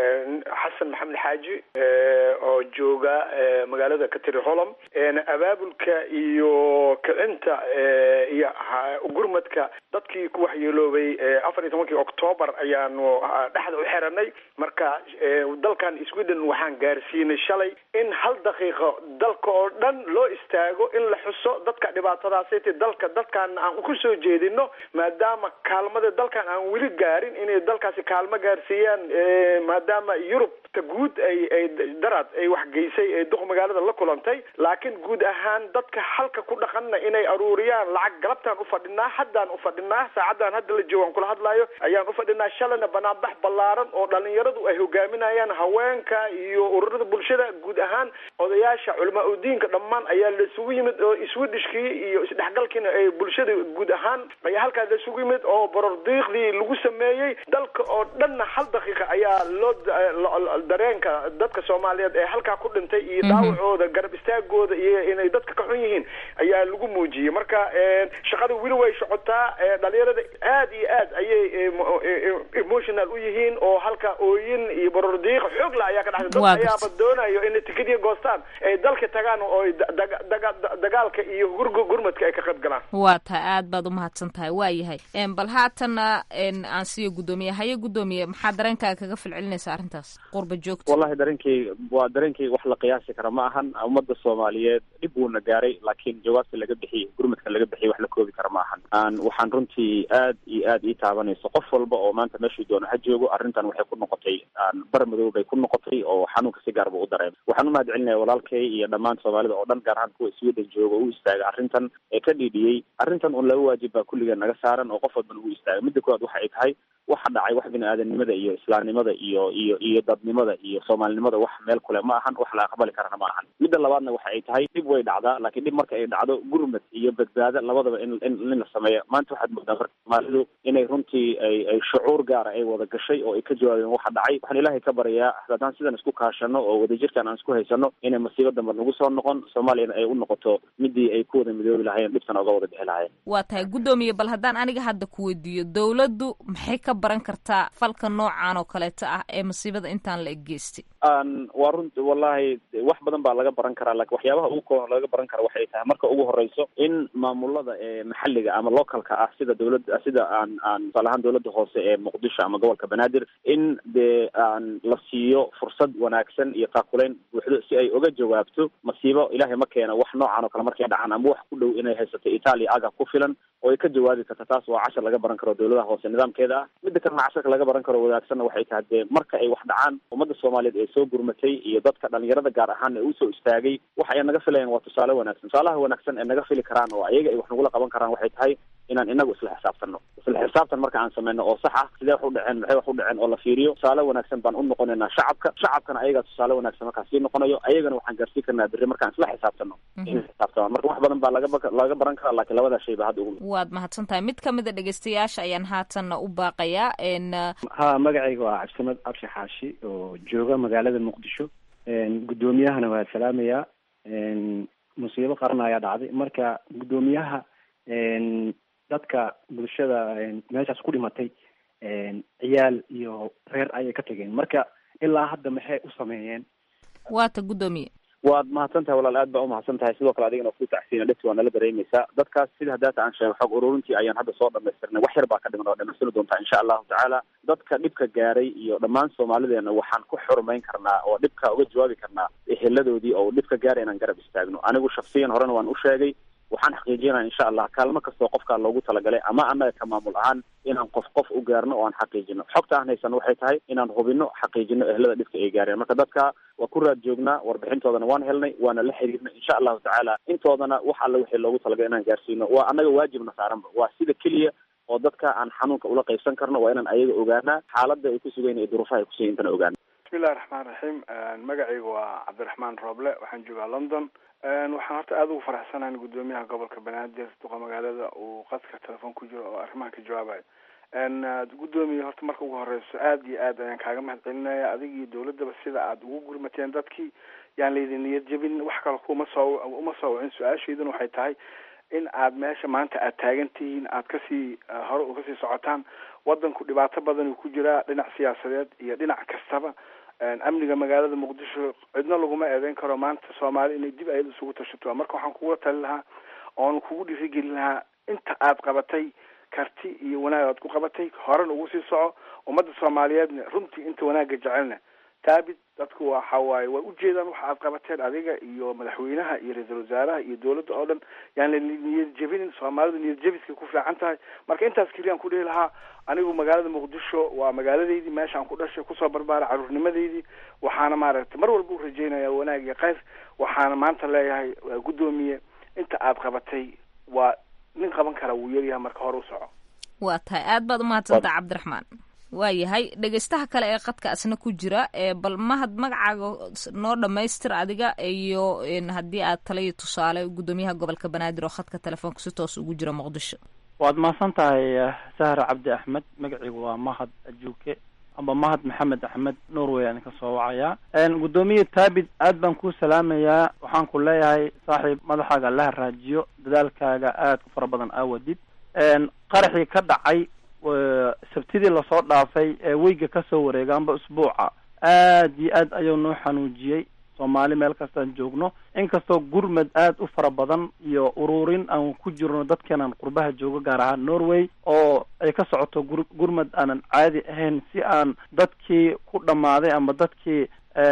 xasan maxamed xaaji oo jooga magaalada katiri holom abaabulka iyo kicinta iyo gurmadka dadkii ku waxyeeloobay afar iyo tobankii octoobar ayaanu dhexda u xiranay marka dalkan sweden waxaan gaarsiinay shalay in hal daqiiqo dalka oo dhan loo istaago in la xuso dadka dhibaatadaasati dalka dadkan aan ku soo jeedino maadaama kaalmada dalkan aan weli gaarin inay dalkaasi kaalmo gaarsiiyaan maadaama yurub ta guud ay ay daraad ay wax geysay ee duq magaalada la kulantay laakiin guud ahaan dadka halka ku dhaqanna inay aruuriyaan lacag galabtaan u fadhinaa haddaan u fadhinaa saacaddaan hadda la joogaan kula hadlaayo ayaan u fadhinaa shalayna banaanbax ballaaran oo dhalinyaradu ay hogaaminayaan haweenka iyo ururada bulshada guud ahaan odayaasha culamaa udiinka dhammaan ayaa laisugu yimid oo iswedishkii iyo isdhexgalkiina ay bulshada guud ahaan ayaa halkaas laisugu yimid oo borordiiqdii lagu sameeyey dalka oo dhanna hal daqiiqa ayaa loo dareenka dadka Soomaaliyeed ee halka ku dhintay iyo daawacooda garab istaagooda iyo inay dadka ka xun yihiin ayaa lagu muujiyay marka shaqada wili way socotaa dhalinyarada aad iyo aad ayay emotional u yihiin oo halka ooyin iyo barordiiq xoog la ayaa ka dhaxay dad ayaa badoonayo in tikidii goostaan ay dalka tagaan oo dagaalka iyo gurmadka ay ka qayb galaan waa taa aad baad u mahadsantahay waa yahay bal haatana aan siiyo gudoomiyaha gudoomiye maxaa dareenkaaga kaga falcelinaysa arrintaas qurba joogta wallahi dareenkay waa dareenkay wax la qiyaasi kara ma ahan ummadda Soomaaliyeed dib uu na gaaray laakiin jawaabta laga bixiyay gurmadka laga bixiyay wax la koobi kara ma ahan aan waxaan runtii aad iyo aad ii taabanayso qof walba oo maanta meeshii doono ha joogo arrintan waxay ku noqotay aan barmadow bay ku noqotay oo xanuunka si gaar ah u dareemay waxaan u mahadcelinayaa walaalkay iyo dhammaan Soomaalida oo dhan gaar ahaan kuwa Sweden jooga u istaaga arrintan ee ka dhidhiyay arrintan oo laba waajib baa kulliga naga saaran oo qof walba u istaaga midda koowaad waxa ay tahay waxa dhacay wax bini'aadanimada iyo islaamnimada iyo iyo iyo dadnimada iyo Soomaalinimada wax meel kale ma ahan wax la aqbali karana ma ahan midda labaadna waxa ay tahay dib way dhacdaa laakiin dib marka ay dhacdo gurmad iyo badbaado labadaba in in la sameeyo maanta waxaad moodaa marka Soomaalidu inay runtii ay ay shucuur gaar ah ay wada gashay oo ay ka jawaabeen waxa dhacay waxaan Ilaahay ka baryaa haddaan sidan isku kaashano oo wadajirkan aan isku haysano inay masiibo dambe nagu soo noqon Soomaaliya ay u noqoto midii ay ku wada midoobi lahaayeen dhibtan uga wada bixi lahaayeen waa tahay gudoomiye bal haddaan aniga hadda ku weydiiyo dawladdu maxay ka baran kartaa falka noocan oo kaleeta ah ee masiibada intaan la egeystay aan waa runtii wallahi wax badan baa laga baran karaa laakiin waxyaabaha ugu kooban laga baran karo waxay tahay marka ugu horeyso in maamulada ee maxalliga ama localka ah sida dawladda sida aan aan salahan dawladda hoose ee Muqdisho ama gobolka Banaadir in de aan la siiyo fursad wanaagsan iyo taakuleen buuxdo si ay uga jawaabto masiibo Ilaahay ma keeno wax noocan oo kale markay dhacaan ama wax ku dhow inay haysato Italy aga ku filan oo ay ka jawaabi karto taas waa cashar laga baran karo dawladda hoose nidaamkeeda midda kale cashar laga baran karo wadaagsan waxay tahay marka ay wax dhacaan ummadda Soomaaliyeed ee soo gurmatay iyo dadka dhalinyarada gaar ahaan ee u soo istaagay waxa ay naga filayaan waa tusaale wanaagsan tusaalaha wanaagsan ee naga fili karaan oo ayaga ay wax nagu la qaban karaan waxay tahay inaan inagu isla xisaabtano isla xisaabtan marka aan sameeyno oo sax ah sidee wax u dhaceen maxay wax u dhaceen oo la fiiriyo tusaale wanaagsan baan u noqonaynaa shacabka shacabkana ayaga tusaale wanaagsan marka sii noqonayo ayagana waxaan gaarsiin karnaa berri markaan isla xisaabtano in xisaabtano marka wax badan baa laga laga baran karaa laakiin labada shay baa hadda ugu waad mahadsantahay mid kamid ah dhageystayaasha ayaan haatanna u baaqayaa in ha magacayga waa Cabdisamad Abshi Xaashi oo jooga magaalada Muqdisho gudoomiyahana waa salaamaya musiibo qaran ayaa dhacday marka gudoomiyaha dadka bulshada meeshaas ku dhimatay ciyaal iyo reer ayay ka tageen marka ilaa hadda maxay u sameeyeen waata gudoomiye waad mahadsantahay walaal aad baa u mahadsantahay sidoo kale adigana ku tacsiina dhibti waa nala dareemaysaa dadkaas sida haddaata aan sheego xog ururintii ayaan hadda soo dhamaystirnay wax yar baa ka dhiman oo dhamaystiri doontaa insha allahu tacaala dadka dhibka gaaray iyo dhammaan Soomaalideena waxaan ku xurmayn karnaa oo dhibka uga jawaabi karnaa eheladoodii oo dhibka gaaray inaan garab istaagno anigu shakhsiyan horena waan u sheegay waxaan xaqiijinaa insha Allah kaalmo kastoo qofka loogu talagalay ama annaga ka maamul ahaan inaan qof qof u gaarno oo aan xaqiijino xogta aan haysan waxay tahay inaan hubino xaqiijino ehlada dhibka ay gaareen marka dadka waa ku raad joognaa warbixintoodana waan helnay waana la xiriirnay insha Allah tacaala intoodana wax alla wixii loogu talagalay inaan gaarsiino waa annaga waajibna saaranba waa sida kaliya oo dadka aan xanuunka ula qaybsan karno waa inaan ayaga ogaanaa xaaladda ay ku sugan yihiin duruufaha ay ku sugan yihiin ogaana bismillahi raxmaani raxiim magacaygu waa Cabdiraxmaan Roble waxaan joogaa London waxaan horta aad ugu faraxsanahay gudoomiyaha gobolka Banaadir duqa magaalada uu qadka telefoon ku jiro oo arrimaha ka jawaabayo gudoomiye horta marka ugu horeyso aad iyo aad ayaan kaaga mahadcelinayaa adiga iyo dawladaba sida aad ugu gurmateen dadkii yaan leedin niyad jabin wax kale kuma soo uma soo wicin su-aashayduna waxay tahay in aad meesha maanta aad taagan tihiin aad kasii hore uga sii socotaan wadanku dhibaato badan uu ku jiraa dhinac siyaasadeed iyo dhinac kastaba amniga magaalada Muqdisho cidna laguma eedeyn karo maanta Soomaali inay dib ayadu isugu tashato marka waxaan kugu tali lahaa oon kugu dhiirigelin lahaa inta aad qabatay karti iyo wanaag aad ku qabatay horan ugu sii soco ummadda Soomaaliyeedna runtii inta wanaaga jecelna taabid dadku waxa waaye way u jeedaan waxa aad qabateen adiga iyo madaxweynaha iyo ra'iisul wasaaraha iyo dawladda oo dhan yaan niyad jabin Soomaalidu niyad jabiska ku fiican tahay marka intaas kaliya ku dhihi lahaa anigu magaalada Muqdisho waa magaaladeydii meesha aan ku dhashay ku soo barbaaray caruurnimadeydii waxaana maaragtay mar walba u rajeynayaa wanaag iyo khayr waxaana maanta leeyahay gudoomiye inta aad qabatay waa nin qaban kara wuu yaryahay marka hore u soco waa tahay aad baad u mahadsantahay Cabdiraxmaan waayahay dhegeystaha kale ee qadka asna ku jira ee bal mahad magacaaga noo dhamaystir adiga iyo haddii aad tala iyo tusaale gudoomiyaha gobolka Banaadir oo khadka telefoonka si toos ugu jira Muqdisho waad mahadsan tahay Sahra Cabdi Axmed magacaygu waa Mahad Ajuuke amba mahad maxamed axmed norway aan ka soo wacayaa gudoomiye taabid aad baan kuu salaamayaa waxaan ku leeyahay saaxiib madaxaaga allaha raajiyo dadaalkaaga aad ku fara badan aawadid qaraxii ka dhacay sabtidii lasoo dhaafay ee weyga kasoo wareega amba usbuuca aad iyo aad ayuu noo xanuujiyey soomaali meel kastaan joogno inkastoo gurmad aad u fara badan iyo ururin aan ku jirno dadkeenaan qurbaha joogo gaar ahaan norway oo ay ka socoto gur gurmad aanan caadi ahayn si aan dadkii ku dhammaaday ama dadkii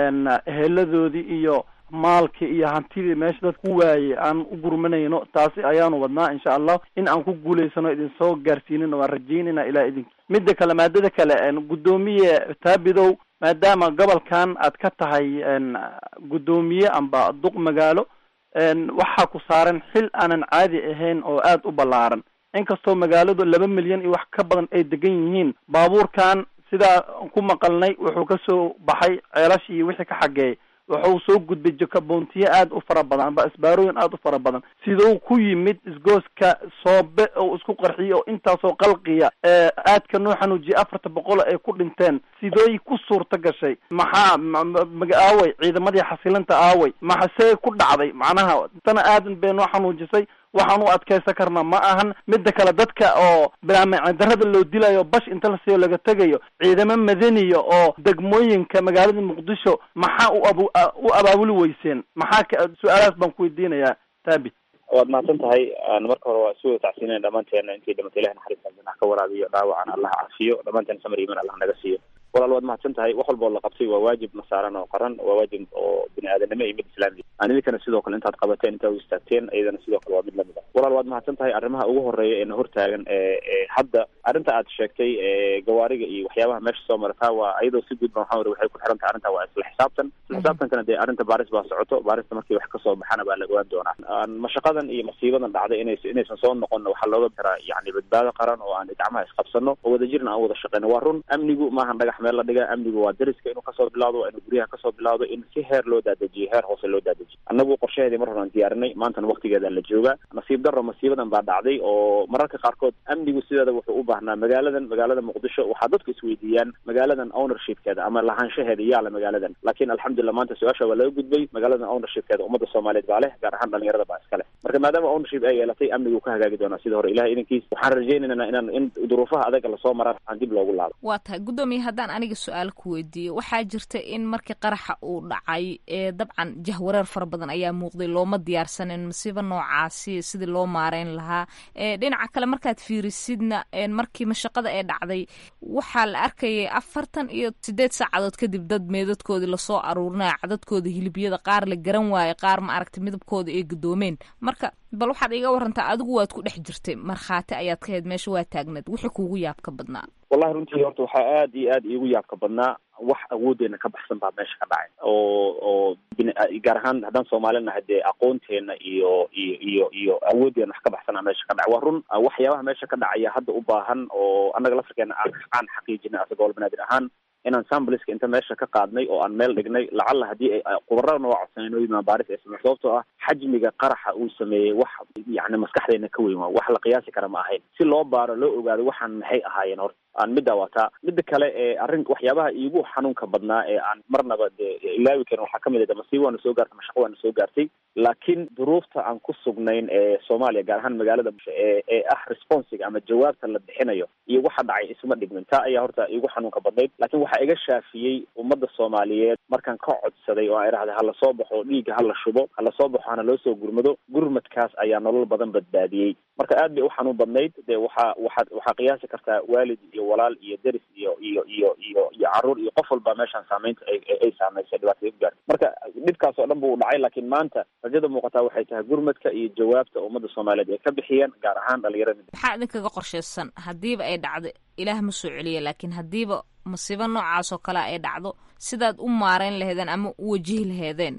eheladoodii iyo maalkii iyo hantidii meesha dad ku waayey aan u gurmanayno taasi ayaanu wadnaa insha allah in aan ku guulaysano idin soo gaarsiinin waan rajaynayna ilaa idin midda kale maadada kale gudoomiye taabidow maadaama gobolkan aad ka tahay gudoomiye amba duq magaalo waxaa ku saaran xil aanan caadi ahayn oo aad u ballaaran inkastoo magaaladu laba milyan iyo wax ka badan ay degan yihiin baabuurkan sidaa ku maqalnay wuxuu kasoo baxay ceelashii iyo wixii ka xageeyay wuxuu soo gudbay jakaboontiye aad u fara badan amba isbaarooyin aad u fara badan siduu ku yimid isgooska soobe oo isku qarxiyay oo intaasoo qalqiya aadka noo xanuujiyay afarta boqol ay ku dhinteen sidooy ku suurta gashay maxaa aaway ciidamadii xasilinta aaway maxasee ku dhacday macnaha tana aadan bay noo xanuujisay waxaan u adkaysan karnaa ma ahan midda kale dadka oo darada loo dilayo bash inta lasio laga tegayo ciidamo madaniya oo degmooyinka magaalada muqdisho maxaa u ab u abaabuli weyseen maxaa su-aalahaas baan ku weydiinayaa taabit waad mahadsan tahay marka hore waa isu tacsiinayna dhammaanteena intii dhimatay ilahi naxariista dhinac ka waraabiyo dhaawacana allah cafiyo dhammaanteen samir iimaan allah naga siiyo walaal waad mahadsan tahay wax walba oo la qabtay waa waajib masaaran oo qaran waa waajib oo bini aadanimo iyo mid islaami aan idinkana sidoo kale intaad qabateen intaad u istaagteen iyadana sidoo kale waa mid lamid ah walaal waad mahadsan tahay arrimaha ugu horeeya ee na hortaagan ee hadda arrinta aad sheegtay ee gawaariga iyo waxyaabaha meesha soo marata waa iyadoo si guud ba waxaa wari waxay ku xiran tahay arrinta waa isla xisaabtan isla xisaabtankana dee arrinta baaris baa socoto baarista markii wax kasoo baxana baa la ogaan doonaa mashaqadan iyo masiibadan dhacday inays inaysan soo noqon waxaa looga karaa yani badbaado qaran oo aan gacmaha isqabsano oo wadajirna aan wada shaqeyno waa run amnigu maahan dhagax meel la dhiga amnigu waa dariska inuu kasoo bilaawdo inuu guryaha kasoo bilaawdo in si heer loo daadajiyo heer hoose loo daadajiyo annagu qorshaheedii mar horaan diyaarinay maantana waktigeeda la jooga nasiib darro masiibadan baa dhacday oo mararka qaarkood amnigu sideeda wuxuu u baahnaa magaaladan magaalada muqdisho waxaa dadku isweydiiyaan magaaladan ownershipkeeda ama lahaanshaheeda yaala magaaladan laakiin alxamdulillah maanta su-aasha waa laga gudbay magaaladan ownershipkeeda ummadda soomaaliyeed baa leh gaar ahaan dhalinyarada baa iska leh marka maadaama ownership ay yeelatay amnigu ka hagaagi doonaa sida hore ilahay idankiis waxaan rajaynaynaa inaan in duruufaha adaga lasoo maraan aan dib loogu laabo waa tahay guddoomiye haddaan aniga su-aal ku weydiiyo waxaa jirta in markii qaraxa uu dhacay ee dabcan jahwareer fara badan ayaa muuqday looma diyaarsanin masiibo noocaasi sidii loo maareyn lahaa dhinaca kale markaad fiirisidna markii mashaqada ee dhacday waxaa la arkayay afartan iyo sideed saacadood kadib dad meedadkoodii lasoo aruurinaya cadadkooda hilibyada qaar la garan waaye qaar ma aragtay midabkooda ay gadoomeen marka bal waxaad iga warantaa adigu waad ku dhex jirtay markhaati ayaad ka hayd meesha waa taagneed wixii kuugu yaabka badnaa wallahi runtii horta waxaa aad iyo aad iigu yaabka badnaa wax awoodeena ka baxsan baa meesha ka dhacay oo oo gaar ahaan haddaan soomaali nahay dee aqoonteena iyo iyo iyo iyo awoodeena wax ka baxsanaa meesha ka dhacay waa run waxyaabaha meesha ka dhacaya hadda u baahan oo annaga laftirkeena aan aan xaqiijinay asagoo banaadir ahaan inaan sambliska inta meesha ka qaadnay oo aan meel dhignay lacalla haddii ay khubarradana waa codsaneen oo yimaan baaris ay samey sababtoo ah xajmiga qaraxa uu sameeyey wax yacni maskaxdeena ka weyn waa wax la qiyaasi kara ma ahayn si loo baaro loo ogaado waxaan maxay ahaayeen horta aan middaa wataa midda kale ee arrin waxyaabaha iigu xanuunka badnaa ee aan marnaba dee ilaawi karin waxaa kamid ah masiibo waana soo gaartay mashaqo waana soo gaartay laakiin duruufta aan ku sugnayn ee soomaaliya gaar ahaan magaalada ee ee ah responsiga ama jawaabta la bixinayo iyo waxa dhacay isma dhigmin taa ayaa horta iigu xanuunka badnayd laakiin waxaa iga shaafiyey ummadda soomaaliyeed markaan ka codsaday oo aan idhahday hala soo baxo dhiigga hala shubo hala soo baxo hana loo soo gurmado gurmadkaas ayaa nolol badan badbaadiyey marka aad bay u xanuun badnayd dee waxaa waxaad waxaa qiyaasi kartaa waalid iyo walaal iyo deris iyo iyo iyo iyo iyo carruur iyo qof walba meeshaan saamaynta ay ay saamaysay dhibaatada ku gaartay marka dhibkaas oo dhan buu dhacay laakiin maanta rajada muuqataa waxay tahay gurmadka iyo jawaabta ummadda soomaaliyeed ay ka bixiyeen gaar ahaan dhalinyarada maxaa idinkaga qorshaysan haddiiba ay dhacdo ilaah ma soo celiya laakiin haddiiba masiibo noocaas oo kale ay dhacdo sidaad u maareyn laheedeen ama u wajihi laheedeen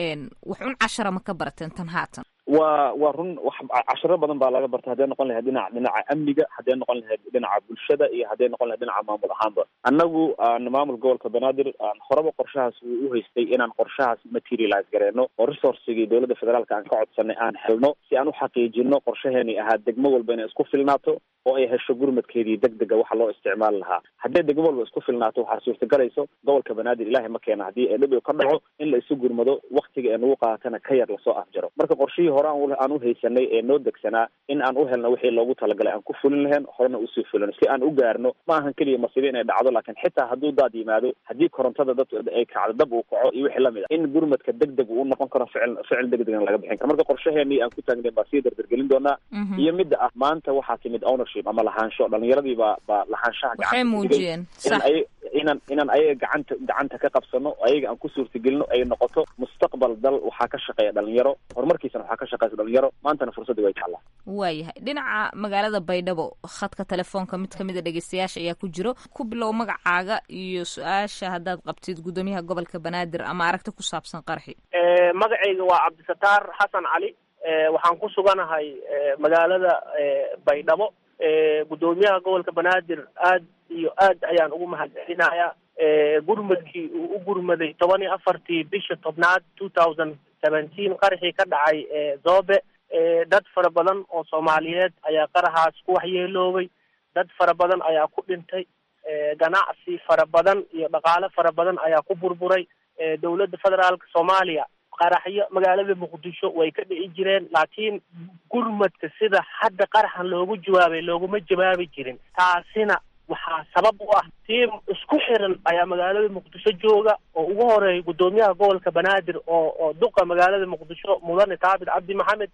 wax un cashara ma ka barateen tan haatan waa waa run wax casharo badan baa laga bartay hadday noqon lahayd dhinaca dhinaca amniga hadday noqon lahayd dhinaca bulshada iyo hadday noqon lahayd dhinaca maamul ahaanba. annagu aan maamul gobolka banaadir aan horeba qorshahaas uu u haystay inaan qorshahaas materialize gareyno oo resourcigii dowladda federaalka aan ka codsanay aan helno si aan u xaqiijino qorshaheeni ahaa degmo walba inay isku filnaato oo ay hesho gurmadkeedii degdega waxa loo isticmaali lahaa. haddii degmo walba isku filnaato waxaa suurtagelayso gobolka banaadir ilaahay ma keena haddii ay dhib ka dhaco in la isu gurmado waktiga ee nagu qaatana ka yar lasoo afjaro. marka qorshihii hore aan u haysanay ee noo degsanaa in aan u helno wixii loogu talagalay aan ku fulin lahayn horena usii fulino si aan u gaarno ma ahan keliya masiibo inay dhacdo laakiin xitaa hadduu daad yimaado haddii korontada dad ay kacdo dab uu kaco iyo wixii lamid a in gurmadka degdeg uu noqon karo ficil ficil degdegan laga bixin karo. marka qorshaheenii aan ku taagnay baa sii dardargelin doonaa iyo midda ah maanta waxaa timid ownership ama lahaansho dhalinyaradii baa baa lahaanshaha waxay muujiyeen inaan inaan ayaga gacanta gacanta ka qabsano ayaga aan ku suurtagelino ay noqoto mustaqbal dal waxaa ka shaqeeya dhalinyaro horumarkiisana waxaa ka shaqeysa dhalinyaro maantana fursadii way taalaa. waayahay dhinaca magaalada baydhabo khadka telefoonka mid kamid a dhegeystayaasha ayaa ku jiro. ku bilow magacaaga iyo su-aasha haddaad qabtid guddoomiyaha gobolka banaadir ama aragti ku saabsan qarxi. magacayga waa cabdisataar xasan cali waxaan ku suganahay magaalada baydhabo. guddoomiyaha gobolka banaadir aad iyo aad ayaan ugu mahadcelinayaa gurmadkii uu u gurmaday toban iyo afartii bisha tobnaad two thousand seventeen qaraxii ka dhacay zoobe. dad fara badan oo soomaaliyeed ayaa qaraxaas ku waxyeeloobay, dad fara badan ayaa ku dhintay, ganacsi fara badan iyo dhaqaale fara badan ayaa ku burburay. dowladda federaalka soomaaliya qaraxyo magaalada muqdisho way ka dhici jireen, laakiin gurmadka sida hadda qaraxan loogu jawaabay looguma jawaabi jirin. taasina waxaa sabab u ah tiim isku xiran ayaa magaalada muqdisho jooga oo ugu horeeya guddoomiyaha gobolka banaadir oo oo duqa magaalada muqdisho mudane taabit cabdi maxamed.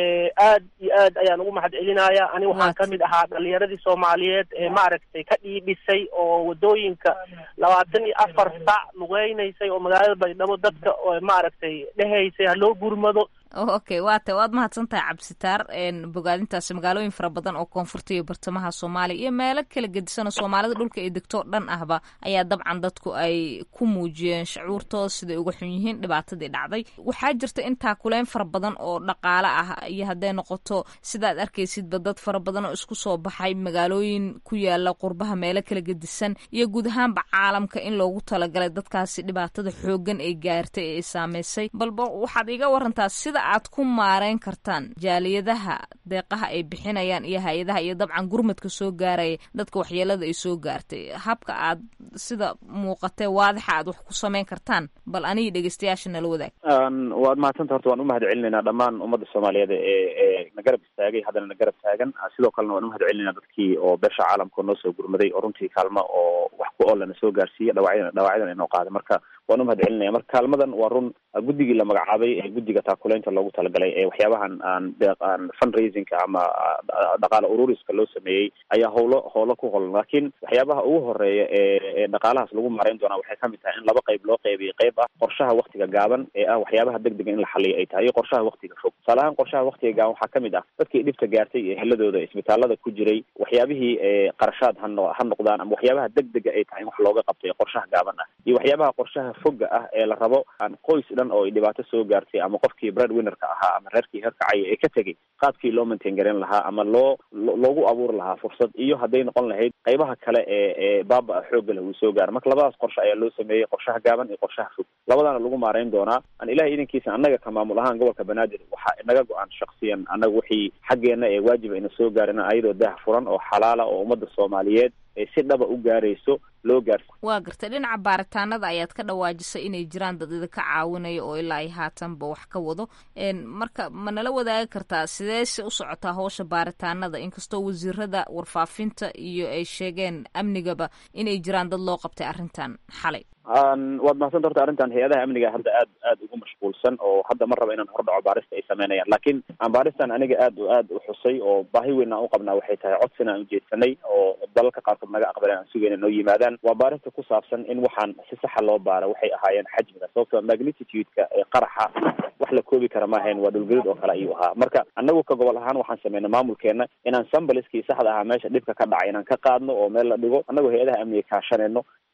aad iyo aad ayaan ugu mahad celinaya. ani waxaan kamid ahaa dhalinyaradii soomaaliyeed ee maaragtay ka dhiidhisay oo wadooyinka labaatan iyo afar sac lugeynaysay oo magaalada baydhabo dadka maaragtay dhehaysay haloo gurmado. okay waata waad mahadsan tahay cabdisitaar. bogaadintaasi magaalooyin fara badan oo koonfurta iyo bartamaha soomaaliya iyo meelo kala gedisan oo soomaalida dhulka ay degto dhan ahba ayaa dabcan dadku ay ku muujiyeen shucuurtooda siday uga xun yihiin dhibaatadii dhacday. waxaa jirta intaa kuleyn fara badan oo dhaqaale ah iyo hadday noqoto sidaad arkaysidba dad fara badan oo isku soo baxay magaalooyin ku yaala qurbaha meelo kala gedisan iyo guud ahaanba caalamka in loogu talagalay dadkaasi dhibaatada xoogan ay gaartay ee ay saameysay. balba waxaad iga warantaa sida aad ku maareyn kartaan jaaliyadaha deeqaha ay bixinayaan iyo hay-adaha iyo dabcan gurmadka soo gaaraya dadka waxyeelada ay soo gaartay, habka aad sida muuqatee waadixa aad wax ku samayn kartaan bal anigi dhegeystayaasha nala wadaag. waad mahadsanta horta waan umahad celinaynaa dhammaan ummadda soomaaliyeed ee ee na garab istaagay haddana na garab taagan. sidoo kalena waan umahad celinaa dadkii oo beesha caalamka noo soo gurmaday oo runtii kaalmo oo wax ku ool lana soo gaarsiiyey dhawacyadan dhawacyadan inoo qaaday. marka waan umahad celinaya. marka kaalmadan waa run guddigii la magacaabay ee guddiga taakuleynta loogu talagalay ee waxyaabahan aan deeq aan fundraisingka ama dhaqaale ururiska loo sameeyey ayaa howlo howlo ku holan. laakiin waxyaabaha ugu horeeya ee ee dhaqaalahaas lagu maareyn doonaa waxay kamid tahay in laba qayb loo qeybiyo. qayb ah qorshaha waktiga gaaban ee ah waxyaabaha degdega in la xaliyo ay tahay iyo qorshaha waktiga fog. tusaale ahaan qorshaha waktiga gaaban waxaa kamid ah dadkii dhibta gaartay ee heladooda isbitaalada ku jiray waxyaabihii ee qarashaad ha ha noqdaan ama waxyaabaha degdega ay tahay in wax looga qabto ee qorshaha gaaban ah iyo waxyaabaha qorshaha foga ah ee la rabo aan qoys dhan oo ay dhibaato soo gaartay ama qofkii bread winnerka ahaa ama reerkii herkacaya ee ka tegay qaabkii loo maintain garan lahaa ama loo loogu abuuri lahaa fursad iyo hadday noqon lahayd qaybaha kale ee ee baaba xoogga leh uu soo gaaro. marka labadaas qorshe ayaa loo sameeyey, qorshaha gaaban iyo qorshaha fog. labadana lagu maareyn doonaa. aan ilahay idankiisa annaga ka maamul ahaan gobolka banaadir waxaa inaga go-aan shaksiyan annaga wixii xaggeena ee waajiba ina soo gaarin ayadoo daah furan oo xalaala oo ummadda soomaaliyeed ee si dhaba u gaarayso loo gaarsi. waa gartay dhinaca baaritaanada ayaad ka dhawaajisay inay jiraan dad idinka caawinaya oo ilaa ay haatanba wax ka wado. marka ma nala wadaagi kartaa sidee se u socotaa howsha baaritaanada inkastoo wasiirada warfaafinta iyo ay sheegeen amnigaba inay jiraan dad loo qabtay arrintan xalay? waad mahadsan horta arrintan hay-adaha amniga hadda aad aad ugu mashquulsan oo hadda ma raba inaan hordhaco baarista ay sameynayaan. laakiin aan baaristan aniga aad aad u xusay oo baahi weyn aan u qabnaa waxay tahay codsina aan ujeedsanay oo dalalka qaarkood naga aqbaleen aan sugayna noo yimaadaan. waa baarista ku saabsan in waxaan si saxa loo baaro waxay ahaayeen xajmiga sababtoo magnitude-ka ee qaraxa wax la koobi kara maahayn waa dhulgelid oo kale ayuu ahaa. marka annagu ka gobol ahaan waxaan sameynay maamulkeena inaan sambaliskii saxda ahaa meesha dhibka ka dhacay inaan ka qaadno oo meel la dhigo annagoo hay-adaha amniga kaashanayno si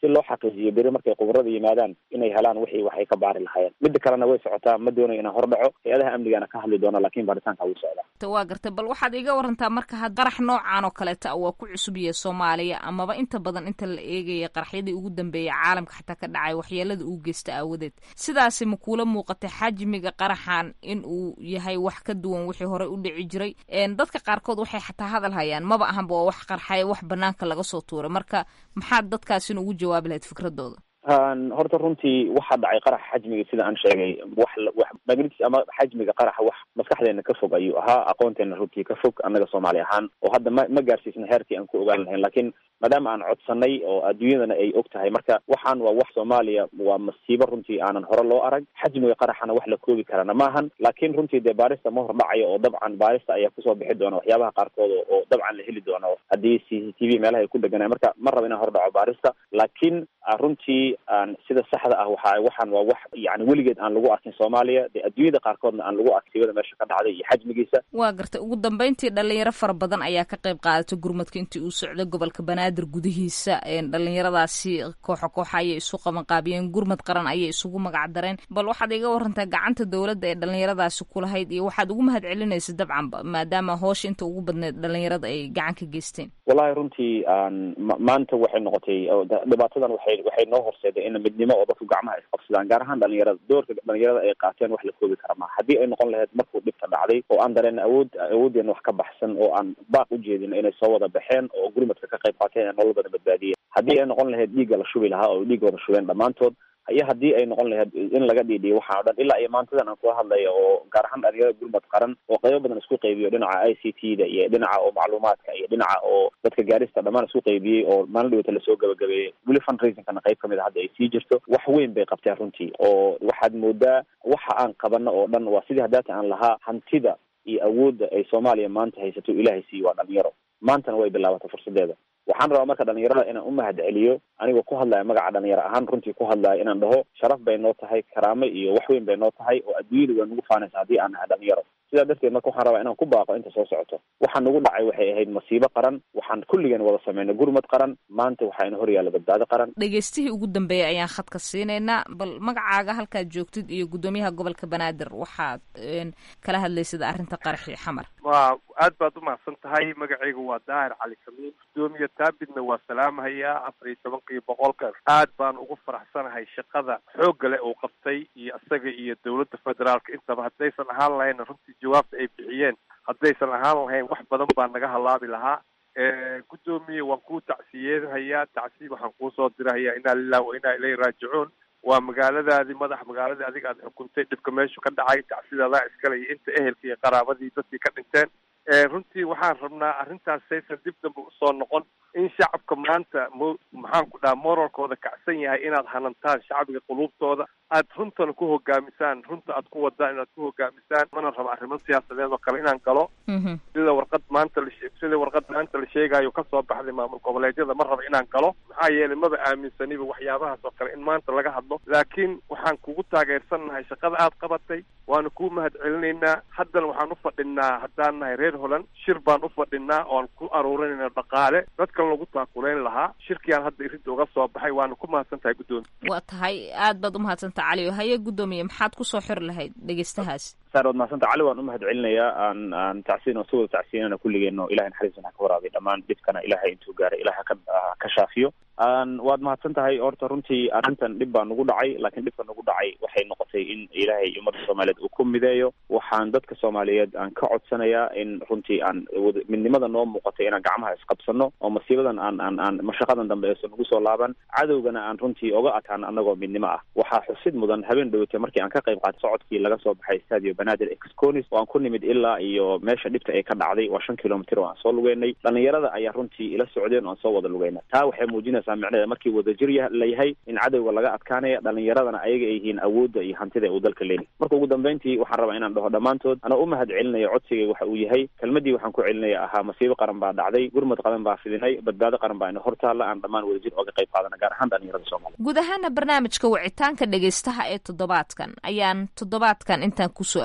si loo xaqiijiyo beri markay khubarada yimaadaan inay helaan wixii waxay ka baari lahaayeen. midda kalena way socotaa, ma doonayo inaan hordhaco, hay-adaha amnigana ka hadli doona, laakiin baaritaanka wuu socdaa. waa gartay, bal waxaad iga warantaa marka had qarax noocaan oo kaleeta waa ku cusub yahay Soomaaliya, amaba inta badan inta la eegaya qaraxyadii ugu dambeeyay caalamka xataa ka dhacay waxyeelada uu geysta aawadeed, sidaasi ma kuula muuqatay xajmiga qaraxan in uu yahay wax ka duwan wixii hore u dhici jiray? dadka qaarkood waxay xataa hadal hayaan maba ahanba waa wax qarxaya, wax banaanka laga soo tuuray. marka maxaad dadkaasina ugu jawaabi lahayd fikradooda? horta runtii waxaa dhacay qarax xajmiga sida aan sheegay, wax wax magnitude ama xajmiga qaraxa wax maskaxdeena ka fog ayuu ahaa, aqoonteena runtii ka fog annaga Soomaali ahaan, oo hadda ma ma gaarsiisna heerkii aan ku ogaan lahayn. laakiin maadaama aan codsanay oo adduunyadana ay og tahay, marka waxaan waa wax Soomaaliya waa masiibo runtii aanan hore loo arag. xajmiga qaraxana wax la koobi karana maahan, laakiin runtii dee baarista ma hordhacayo, oo dabcan baarista ayaa kusoo bixi doona waxyaabaha qaarkood oo dabcan la heli doono haddii c c t v meelaha ay ku dheganay. marka ma raba inaan hordhaco baarista, laakiin runtii aan sida saxda ah waxa waxaan waa wax yani weligeed aan lagu arkin Soomaaliya, dee adduunyada qaarkoodna aan lagu arkin sida meesha ka dhacday iyo xajmigiisa. waa gartay, ugu dambeyntii dhalinyaro fara badan ayaa ka qayb qaadatay gurmadka intii uu socday gobolka Banaadir gudihiisa. dhalinyaradaasi kooxo kooxa ayay isu qaban qaabiyeen, gurmad qaran ayay isugu magac dareen. bal waxaad iga warantaa gacanta dowladda ee dhalinyaradaasi ku lahayd, iyo waxaad ugu mahad celinaysa dabcan maadaama hoosh inta ugu badneed dhalinyarada ay gacan ka geysteen. wallahi runtii aan maanta waxay noqotay dhibaatadan waxay waxay noo horseeday in midnimo oo dadku gacmaha isqabsadaan, gaar ahaan dhalinyarada. doorka dhalinyarada ay qaateen wax la koobi kara maaha. haddii ay noqon lahayd markuu dhibta dhacday oo aan dareen awood awoodeen wax ka baxsan, oo aan baaq u jeedin inay soo wada baxeen oo gurmadka ka qayb qaateen ee nolol badan badbaadiyeen. haddii ay noqon lahayd dhiigga la shubi lahaa oo dhiiggooda shubeen dhammaantood, iyo haddii ay noqon lahayd in laga dhiidhiyo waxaa o dhan ilaa iyo maantadan aan kula hadlayo, oo gaar ahaan dhalinyarada gurmad qaran oo qaybo badan isku qaybiyo, dhinaca I C T da iyo dhinaca oo macluumaadka iyo dhinaca oo dadka gaarista dhammaan isku qaybiyey, oo maalin dhawata lasoo gabagabeeyey. weli fundraisingkana qayb kamid a hadda ay sii jirto. wax weyn bay qabteen runtii, oo waxaad moodaa waxa aan qabano oo dhan waa sidii haddaata aan lahaa hantida iyo awoodda ay Soomaaliya maanta haysato ilaahay siiyo waa dhalinyaro. maantana way bilaabatay fursadeeda. waxaan rabaa marka dhalinyarada inaan u mahad celiyo, anigoo ku hadlaya magaca dhalinyaro ahaan runtii ku hadlaya, inaan dhaho sharaf bay noo tahay, karaamo iyo wax weyn bay noo tahay, oo adduunyada waa nagu faanaysa haddii aan nahay dhalinyaro. sidaa darteed marka waxaan rabaa inaan ku baaqo inta soo socoto. waxaa nagu dhacay waxay ahayd masiibo qaran, waxaan kulligeen wada sameynay gurmad qaran. maanta waxaa ina hor yaalla badbaado qaran. dhegeystihii ugu dambeeyay ayaan khadka siinaynaa. bal magacaaga halkaad joogtid iyo guddoomiyaha gobolka Banaadir waxaad kala hadlaysad arrinta qaraxii xamar. waa aad baad u mahadsan tahay. magacaygu waa Daahir Cali Kamiin, guddoomiye taabidna waa salaamahayaa. afar iyo tobankii boqolka aad baan ugu faraxsanahay shaqada xoogga leh uu qabtay, iyo isaga iyo dowladda federaalka intaba. haddaysan ahaan lahayn runtii jawaabta ay bixiyeen, haddaysan ahaan lahayn wax badan baa naga halaabi lahaa. guddoomiye waan kuu tacsiyeedhayaa, tacsiib waxaan kuusoo dirahayaa inaa lillahi wa inaa ilayhi raajicuun. waa magaaladaadii madax magaaladii adiga aad xukuntay, dhibka meeshu ka dhacay, tacsidadaa iskale iyo inta ehelkii iyo qaraabadii dadkii ka dhinteen. runtii waxaan rabnaa arrintaas saysan dib dambe usoo noqon, in shacabka maanta mo maxaan ku dhaha moralkooda kacsan yahay inaad hanantaan shacbiga quluubtooda, aad runtana ku hogaamisaan, runta aad ku wadaan inaad ku hogaamisaan. mana raba arrimo siyaasadeed oo kale inaan galo. sida warqad maanta la sida warqad maanta la sheegayo kasoo baxday maamul goboleedyada, ma raba inaan galo, maxaa yeelay maba aaminsaniba waxyaabahaas oo kale in maanta laga hadlo. laakiin waxaan kugu taageersannahay shaqada aad qabatay, waana kuu mahad celinaynaa. haddana waxaan u fadhinaa haddaan nahay reer Holland, shir baan u fadhinaa oon ku aruurinayna dhaqaale dadkan lagu taakuleyn lahaa. shirkiyaan hadda irinta uga soo baxay, waana ku mahadsan tahay guddoomiye. waa tahay, aad baad u mahadsantaha cali. haye guddoomiye, maxaad kusoo xiri lahayd dhegeystahaas? saar waad mahadsantaha cali. waan u mahad celinayaa. aan aan tacsiin oo si wada tacsiinana kulligeeno ilahay naxariisana ka waraabiy dhammaan dhibkana ilaahay intuu gaaray ilahay ka ka shaafiyo. aan waad mahadsan tahay. horta runtii arrintan dhib baa nagu dhacay, laakiin dhibka nagu dhacay waxay noqotay in ilaahay ummadda Soomaaliyeed uu ku mideeyo. waxaan dadka Soomaaliyeed aan ka codsanayaa in runtii aan midnimada noo muuqatay inaan gacmaha isqabsano, oo masiibadan aan aan aan mashaqadan dambe aysan nagu soo laaban, cadowgana aan runtii oga ataan anagoo midnimo ah. waxaa xusid mudan habeen dhawatay markii aan ka qayb qaatay socodkii laga soo baxay Stadio Banaadir Exconis, oo aan ku nimid ilaa iyo meesha dhibta ay ka dhacday, waa shan kilomitir oo aan soo lugeynay. dhalinyarada ayaa runtii ila socdeen oo aan soo wada lugeynay. taa waxay muujinaysaa micnaheeda markii wadajir la yahay in cadowga laga adkaanaya, dhalinyaradana ayaga ay yihiin awoodda iyo hantida uu dalka leeyahay. marka ugu dambeyntii waxaan rabaa inaan dhaho dhammaantood anaa u mahad celinayo. codsigay waxa uu yahay, kelmadii waxaan ku celinaya ahaa masiibo qaran baa dhacday, gurmad qaran baa fidinay, badbaado qaran baa ina hortaalla, aan dhammaan wadajir oga qayb qaadana, gaar ahaan dhalinyarada Soomaaliya. guud ahaana barnaamijka wicitaanka dhegeystaha ee toddobaadkan ayaan toddobaadkan intaan kusoo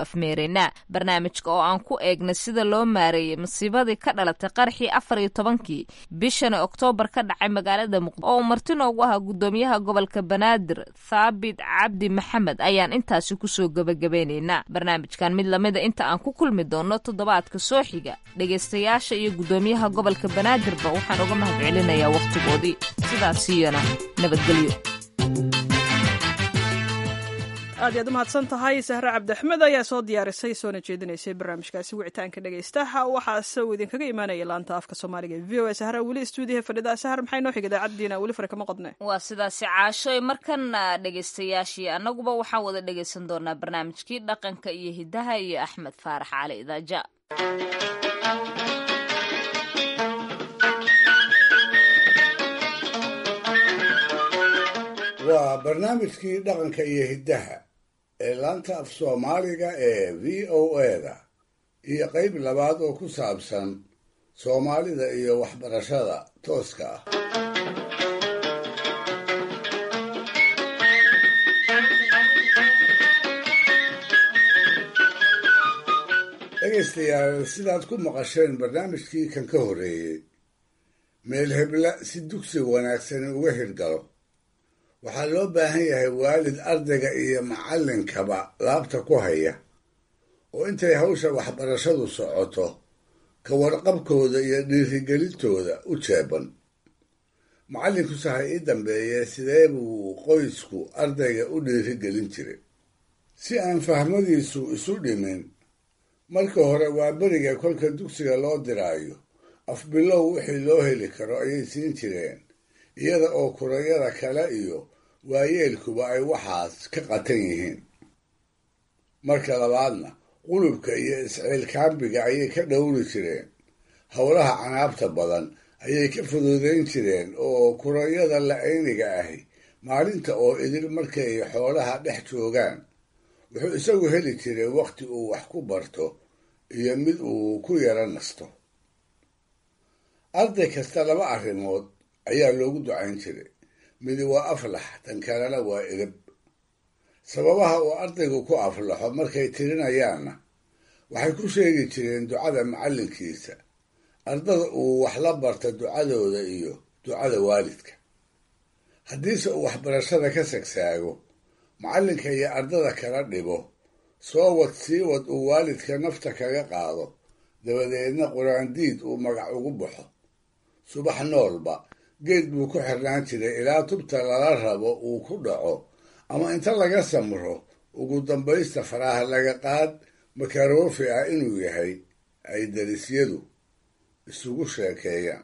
afmeeraynaa barnaamijka oo aan ku eegnay sida loo maareeyey masiibadii ka dhalatay qarxii afar iyo tobankii bishani oktoobar ka dhacay magaalada muqdisho oo uu marti noogu ahaa guddoomiyaha gobolka banaadir thaabit cabdi maxamed ayaan intaasi kusoo gebagabeynaynaa barnaamijkan mid lamida inta aan ku kulmi doono toddobaadka soo xiga dhegaystayaasha iyo guddoomiyaha gobolka banaadirba waxaan uga mahad celinayaa wakhtigoodii sidaasiyana nabadgelyo. aad iyaad u mahadsan tahay sahre cabdiaxmed ayaa soo diyaarisay soona jeedinaysay barnaamijkaasi wicitaanka dhegaystaha waxaase uu idinkaga imaanaya laanta afka soomaaliga e v o a sahre weli stuudiyaha fadhida sahar maxay noo xiga idaacaddiina weli fare kama qodne waa sidaasi caashoy markana dhegaystayaashii annaguba waxaan wada dhegaysan doonaa barnaamijkii dhaqanka iyo hidaha iyo axmed faarax cali idaaja. waa barnaamijkii dhaqanka iyo hiddaha ee laanta af soomaaliga ee v o eda iyo qayb labaad oo ku saabsan soomaalida iyo waxbarashada tooska ah. dhegaystayaal sidaad ku maqasheen barnaamijkii kan ka horreeyey meel hebla si dugsi wanaagsani uga hirgalo waxaa loo baahan yahay waalid ardayga iyo macallinkaba laabta ku haya oo intay hawsha waxbarashadu socoto ka warqabkooda iyo dhiirigelintooda u jeeban. macallinkuse ha ii dambeeye sidee buu qoysku ardayga u dhiirigelin jiray si aan fahmadiisu isu dhimin. marka hore waa beriga kolka dugsiga loo diraayo afbilow wixii loo heli karo ayay siin jireen iyada oo kurayada kale iyo waayeelkuba ay waxaas ka qatan yihiin. marka labaadna qulubka iyo isciilkaambiga ayay ka dhowri jireen howlaha canaabta badan ayay ka fuduudayn jireen oo kurayada la-ayniga ahi maalinta oo idil markay xoolaha dhex joogaan wuxuu isagu heli jiray wakhti uu wax ku barto iyo mid uu ku yara nasto. arday kasta laba arrimood ayaa loogu ducayn jiray midi waa aflax tan kalena waa edab. sababaha uu ardaygu ku aflaxo markay tirinayaanna waxay ku sheegi jireen ducada macallinkiisa ardada uu wax la barta ducadooda iyo ducada waalidka. haddiise uu waxbarashada ka sagsaago macallinka iyo ardada kala dhibo soo wad sii wad uu waalidka nafta kaga qaado dabadeedna quraandiid uu magac ugu baxo subax noolba geed buu ku xirnaan jiray ilaa tubta lala rabo uu ku dhaco ama inta laga samro ugu dambaysta faraha laga qaad makaroofi ah inuu yahay ay darisyadu isugu sheekeeyaan.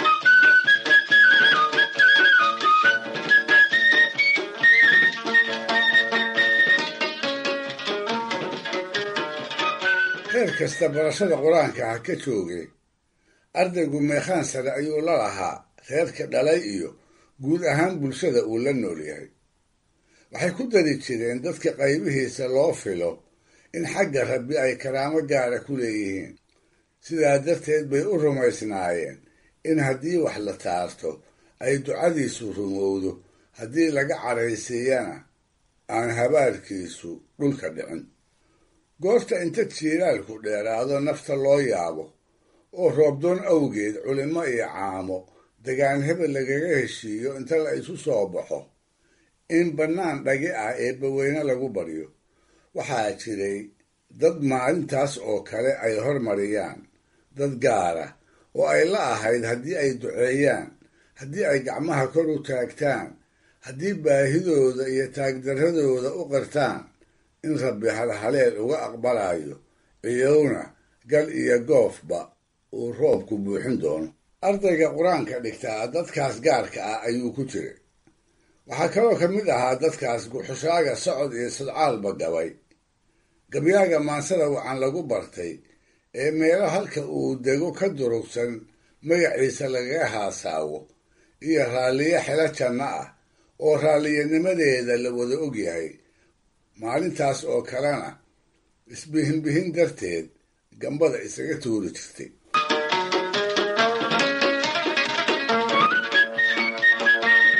heer kasta barashada qur-aanka ha ka joogay ardaygu meekhaan sare ayuu la lahaa reerka dhalay iyo guud ahaan bulshada uu la nool yahay. waxay ku dari jireen dadka qaybihiisa loo filo in xagga rabbi ay karaamo gaara ku leeyihiin. sidaa darteed bay u rumaysnaayeen in haddii wax la taarto ay ducadiisu rumowdo haddii laga caraysiiyana aan habaarkiisu dhulka dhicin. goorta inta jiilaalku dheeraado nafta loo yaabo oo roobdoon awgeed culimo iyo caamo degaan hebel lagaga heshiiyo inta la isu soo baxo in bannaan dhagi ah eebbaweyne lagu baryo waxaa jiray dad maalintaas oo kale ay hormariyaan dad gaara oo ay la ahayd haddii ay duceeyaan haddii ay gacmaha kor u taagtaan haddii baahidooda iyo taagdarradooda u qirtaan in rabbi halhaleel uga aqbalayo iyowna gal iyo goofba uu roobku buuxin doono. ardayga qur-aanka dhigtaa dadkaas gaarka ah ayuu ku jiray. waxaa kaloo ka mid ahaa dadkaas guxushaaga socod iyo sodcaalba gabay gabyaaga maansada wacan lagu bartay ee meelo halka uu dego ka durugsan magaciisa lagaga haasaawo iyo raalliye xelo janno ah oo raalliyanimadeeda la wada og yahay. maalintaas oo kalena isbihinbihin darteed gambada isaga tuuri jirtay.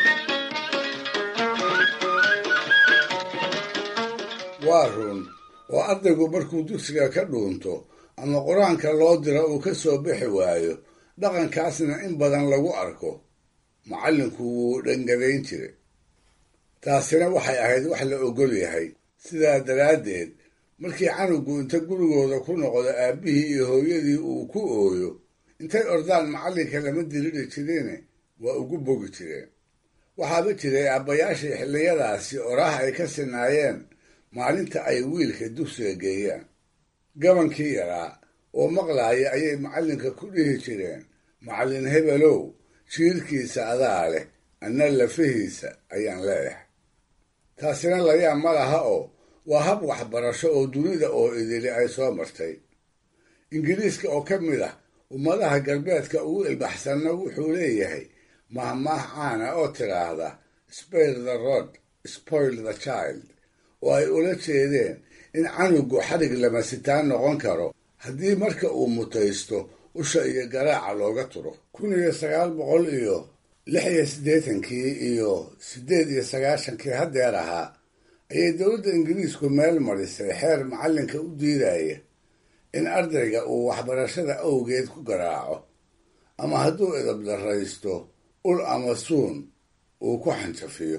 waa run oo ardaygu markuu dugsiga ka dhuunto ama qur-aanka loo diro uu ka soo bixi waayo dhaqankaasna in badan lagu arko macallinku wuu dhangadayn jiray taasina waxay ahayd wax la ogol yahay sidaa daraaddeed markii canugu inta gurigooda ku noqdo aabbihii iyo hooyadii uu ku ooyo intay ordaan macallinka lama diriri jireene waa ugu bogi jireen waxaaba jiray aabbayaashii xilliyadaasi oraah ay ka sinaayeen maalinta ay wiilka dugsiga geeyaan gabankii yaraa oo maqlaaya ayay macallinka ku dhihi jireen macallin hebelow jiirkiisa adaa leh anna lafihiisa ayaan leeyahay taasina layaab ma laha oo waa hab waxbarasho oo dunida oo idili ay soo martay ingiriiska oo ka mid ah ummadaha galbeedka ugu ilbaxsanna wuxuu leeyahay mahmaah caana oo tiraahda spare the rod spoil the child oo ay ula jeedeen in canugu xadhig lama sitaan noqon karo haddii marka uu mutaysto usha iyo garaaca looga turo kun iyo sagaal boqol iyo lix iyo siddeetankii iyo siddeed iyo sagaashankii haddeer ahaa ayay dowladda ingiriisku meel marisay xeer macallinka u diidaya in ardayga uu waxbarashada awgeed ku garaaco ama hadduu idabdarraysto ul ama suun uu ku xanjafiyo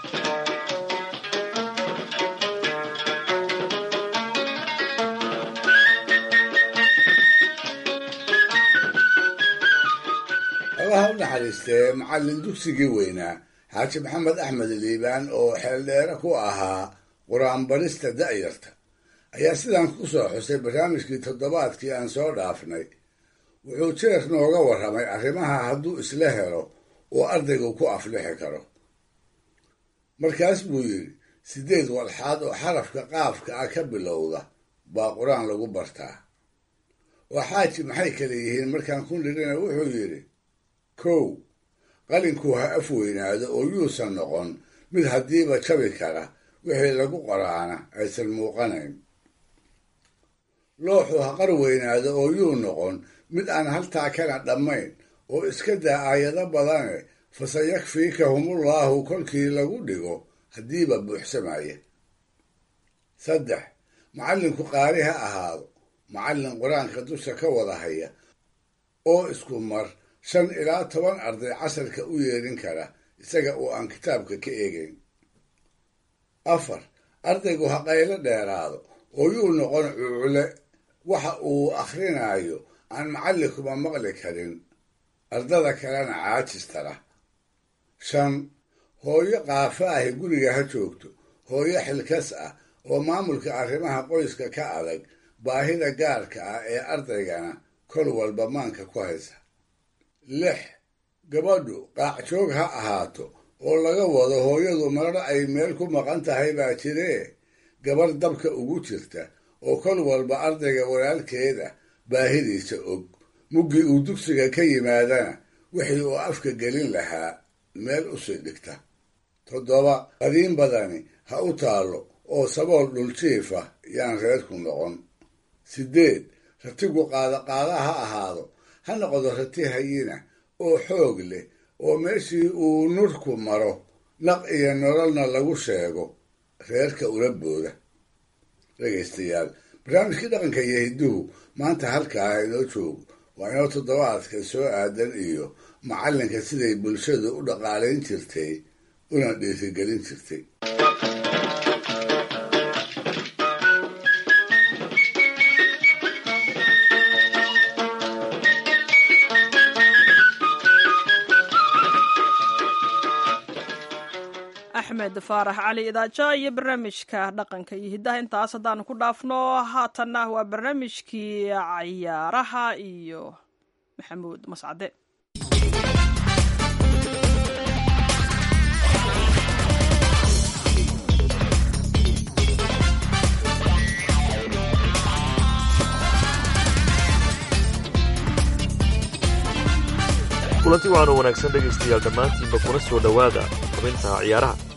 allaha u naxariistee macallin dugsigii weynaa xaaji maxamed axmed liibaan oo xeeldheere ku ahaa qur-aan barista da'yarta ayaa sidaan ku soo xusay barnaamijkii toddobaadkii aan soo dhaafnay wuxuu jeer nooga warramay arrimaha hadduu isla helo oo ardaygu ku aflixi karo markaas buu yidhi siddeed walxaad oo xarafka qaafka ah ka bilowda baa qur-aan lagu bartaa oo xaaji maxay kala yihiin markaan ku nidhina wuxuu yidhi kow qalinku ha af weynaado oo yuusan noqon mid haddiiba jabi kara wixii lagu qoraana aysan muuqanayn looxu ha qar weynaado oo yuu noqon mid aan haltaa kana dhammayn oo iska daa aayado badane fasayakfiikahumullaahu kolkii lagu dhigo haddiiba buuxsamaya saddex macallinku qaari ha ahaado macallin qur-aanka dusha ka wada haya oo isku mar shan ilaa toban arday casarka u yeedhin kara isaga oo aan kitaabka ka eegayn afar ardaygu ha qaylo dheeraado oo yuu noqon cuucle waxa uu akhrinayo aan macallinkuma maqli karin ardada kalena caajistara shan hooyo qaafo ahi guriga ha joogto hooyo xilkas ah oo maamulka arrimaha qoyska ka adag baahida gaarka ah ee ardaygana kol walba maanka ku haysa lix gabadhu qaacjoog ha ahaato oo laga wado hooyadu marna ay meel ku maqan tahay baa jiree gabadh dabka ugu jirta oo kol walba ardayga walaalkeeda baahidiisa og muggii uu dugsiga ka yimaadana wixii uu afka gelin lahaa meel usii dhigta toddoba qadiin badani ha u taallo oo sabool dhuljiifa yaan reerku noqon siddeed ratigu qaadaqaada ha ahaado ha noqdo rati hayina oo xoog leh oo meeshii uu nurku maro naq iyo nololna lagu sheego reerka ula booda dhegaystayaal barnaamijkii dhaqanka iyo hidduhu maanta halkaa inoo joogo waa inoo toddobaadka soo aadan iyo macallinka siday bulshadu u dhaqaalayn jirtay una dhiirigelin jirtay axmed faarax cali idaaja iyo barnaamijka dhaqanka iyo hiddaha intaas haddaanu ku dhaafno haatanna waa barnaamijkii cayaaraha iyo maxamuud mascade kulanti waxaanu wanaagsan dhegaystayaal dhammaantiinba kuna soo dhowaada xubinta ciyaaraha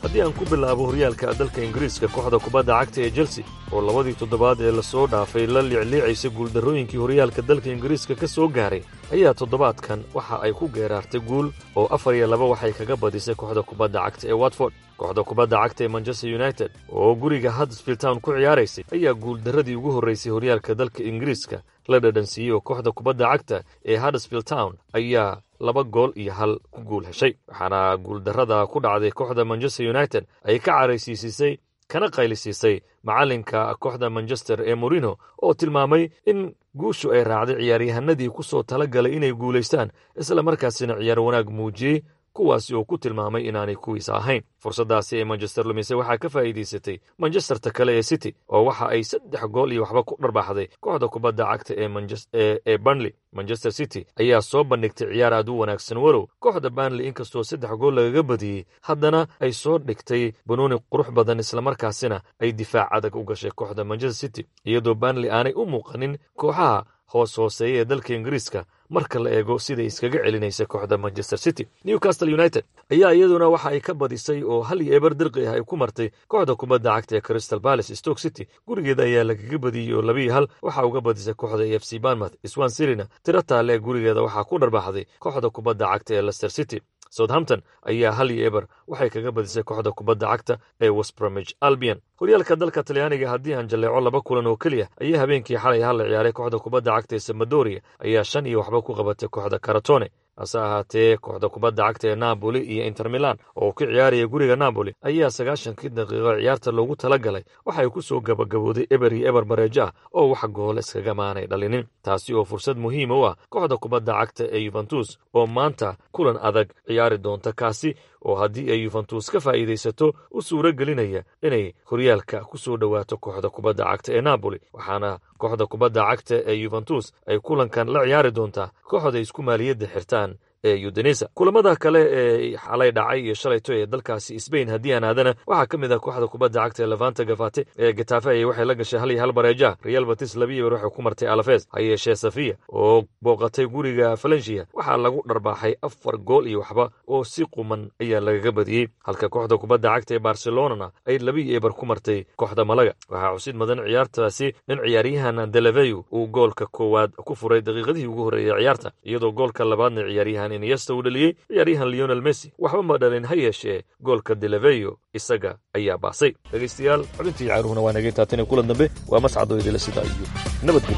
haddii aan ku bilaabo horyaalka dalka ingiriiska kooxda kubadda cagta ee chelsea oo labadii toddobaad ee lasoo dhaafay la liicliicaysa guuldarrooyinkii horyaalka dalka ingiriiska ka soo gaaray ayaa toddobaadkan waxa ay ku geeraartay guul oo afar iyo laba waxay kaga badisay kooxda kubadda cagta ee watford kooxda kubadda cagta ee manchester united oo guriga huddersfield town ku ciyaaraysay ayaa guuldarradii ugu horraysay horyaalka dalka ingiriiska la dhadhansiiyey oo kooxda kubadda cagta ee huddersfield town ayaa laba gool iyo hal ku guul heshay waxaana guuldarrada ku dhacday kooxda manchester united ay ka caraysiisisay kana qaylisiisay macallinka kooxda manchester ee morino oo tilmaamay in guushu ay raacday ciyaaryahanadii ku soo tala galay inay guulaystaan isla markaasina ciyaar wanaag muujiyey kuwaasi oo ku tilmaamay inaanay kuwiisa ahayn fursaddaasi ee manchester lumise waxaa ka faa'iidaysatay manchesterta kale ee city oo waxa ay saddex gool iyo waxba ku dharbaaxday kooxda kubadda cagta ee ee burnley manchester city ayaa soo bandhigtay ciyaar aad u wanaagsan warow kooxda burnley inkastoo saddex gool lagaga badiyey haddana ay soo dhigtay banooni qurux badan islamarkaasina ay difaac adag u gashay kooxda manchester city iyadoo burnley aanay u muuqanin kooxaha hoos hooseeya ee dalka ingiriiska marka la eego siday iskaga celinaysa kooxda manchester city newcastle united ayaa iyaduna waxa ay ka badisay oo hal iyo eber dirqi ah ay ku martay kooxda kubadda cagta ee crystal palace stoke city gurigeeda ayaa lagaga badiyey oo labiiyo hal waxaa uga badisay kooxda a f c bournemouth swan cityna tiro taale ee gurigeeda waxaa ku dharbaaxday kooxda kubadda cagta ee leicester city southampton ayaa hal iyo eber waxay kaga badisay kooxda kubadda cagta ee west bromwich albion horyaalka dalka talyaaniga haddii aan jalleeco laba kulan oo keliya ayaa habeenkii xalay hal la ciyaaray kooxda kubadda cagta ee samadoria ayaa shan iyo waxba ku qabatay kooxda karatone hase ahaatee kooxda kubadda cagta ee napoli iyo inter milan oo ku ciyaaraya guriga napoli ayaa sagaashankii daqiiqo ciyaarta loogu tala galay waxay ku soo gabagabooday eber iyo eber bareejo ah oo wax gool iskaga maanay dhalinin taasi oo fursad muhiima u ah kooxda kubadda cagta ee yuventus oo maanta kulan adag ciyaari doonta kaasi oo haddii ay yuventus ka faa'iidaysato u suuro gelinaya inay horyaalka ku soo dhowaato kooxda kubadda cagta ee napoli waxaana kooxda kubadda cagta ee yuventus ay kulankan la ciyaari doontaa kooxda isku maaliyadda xirtaan ee Udinese kulamada kale ee xalay dhacay iyo shalayto ee dalkaasi Spain haddii aan aadana waxaa ka mid ah kooxda kubadda cagta ee Levante Getafe ee Getafe ay waxay la gashay hal iyo hal bareeja Real Betis laba iyo waxay ku martay Alaves hayeeshee Sevilla oo booqatay guriga Valencia waxaa lagu dharbaaxay afar gool iyo waxba oo si quman ayaa lagaga badiyey halka kooxda kubadda cagta ee Barcelona ay laba iyo eber ku martay kooxda Malaga waxaa xusid mudan ciyaartaasi in ciyaaryahan Deulofeu uu goolka koowaad ku furay daqiiqadii ugu horeeyay ciyaarta iyadoo goolka labaadna ciyaaryahan Iniesta uu dhaliyay ciyaaryahan Lionel Messi waxba ma dhalin hayeeshee goolka Deulofeu isaga ayaa baasay dhageystayaal xubintii ciyaaruhuna waa naga taatay kulan dambe waa mascado idila sida iyo nabadgelyo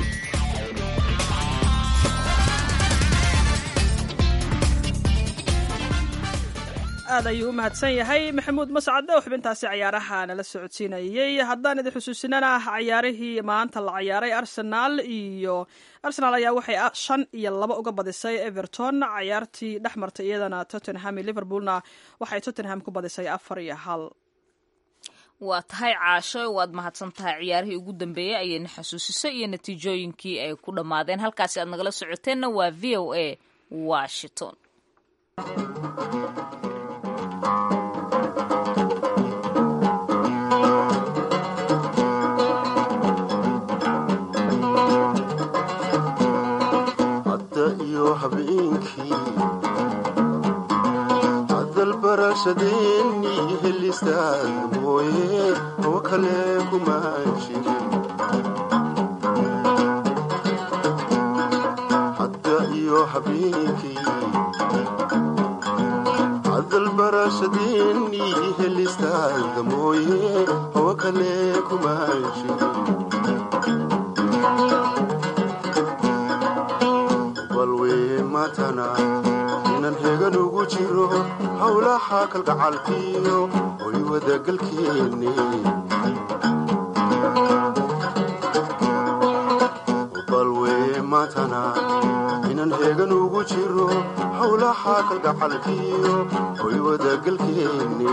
aad ayuu u mahadsan yahay maxamuud mascade oo xubintaasi ciyaaraha nala socodsiinayey haddaan idin xusuusinana ciyaarihii maanta la ciyaaray arsenal iyo arsenal ayaa waxay shan iyo laba uga badisay everton ciyaartii dhex martay iyadana tottenham iyo liverpoolna waxay tottenham ku badisay afar iyo hal waa tahay caasho waad mahadsan tahay ciyaarihii ugu dambeeyey ayayna xusuusisay iyo natiijooyinkii ay ku dhammaadeen halkaasi aad nagala socoteenna waa v o a washington adalbarashadeeni helistaad mooye oo kale kuma jirin hadda iyo habeenkii adalbarashadeeni helistaad mooye oo kale kuma jirin balwe matana inan hegan ugu jiro hawlaha kalgacalkiyo oy wadagalkeeni balwe matana inan hegan ugu jiro hawlaha kalgacalkiyo oy wadagalkeeni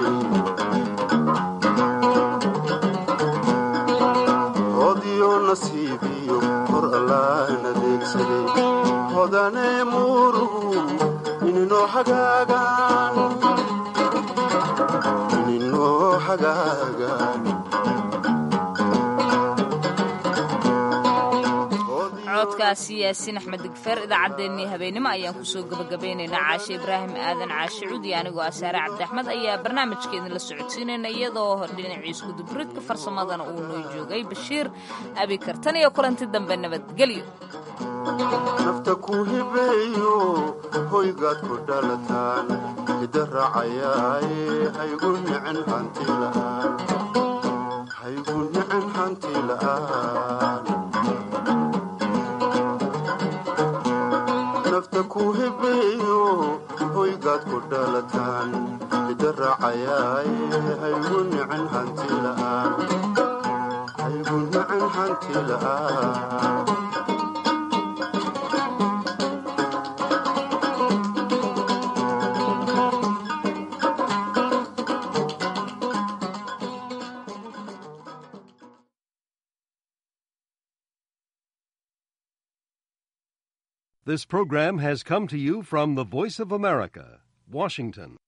odiyo nasiibiyo hor allaana deegsaday hodane muruhu ininoo hagaagaan ininoo hagaagaan codkaasi yaasiin axmed digfeer idaacaddeenii habeenimo ayaan kusoo gabagabaynaynaa caashe ibraahim aadan caashe cudi anigoo asaare cabdiaxmed ayaa barnaamijkeedin la socodsiinayna iyadoo dhinaciisku dubridka farsamadana uu noo joogay bashiir abikar tan iyo kulanti dambe nabadgelyo nafta ku hibeeyo hoygaad ku dhalataan hidda raacayaaye haygu nicin hanti la'aan haygu nicin hanti la'aan nafta ku hibeeyo hoygaad ku dhalataan hidda raacayaaye haygu nicin hanti la'aan haygu nicin hanti la'aan This program has come to you from the Voice of America, Washington.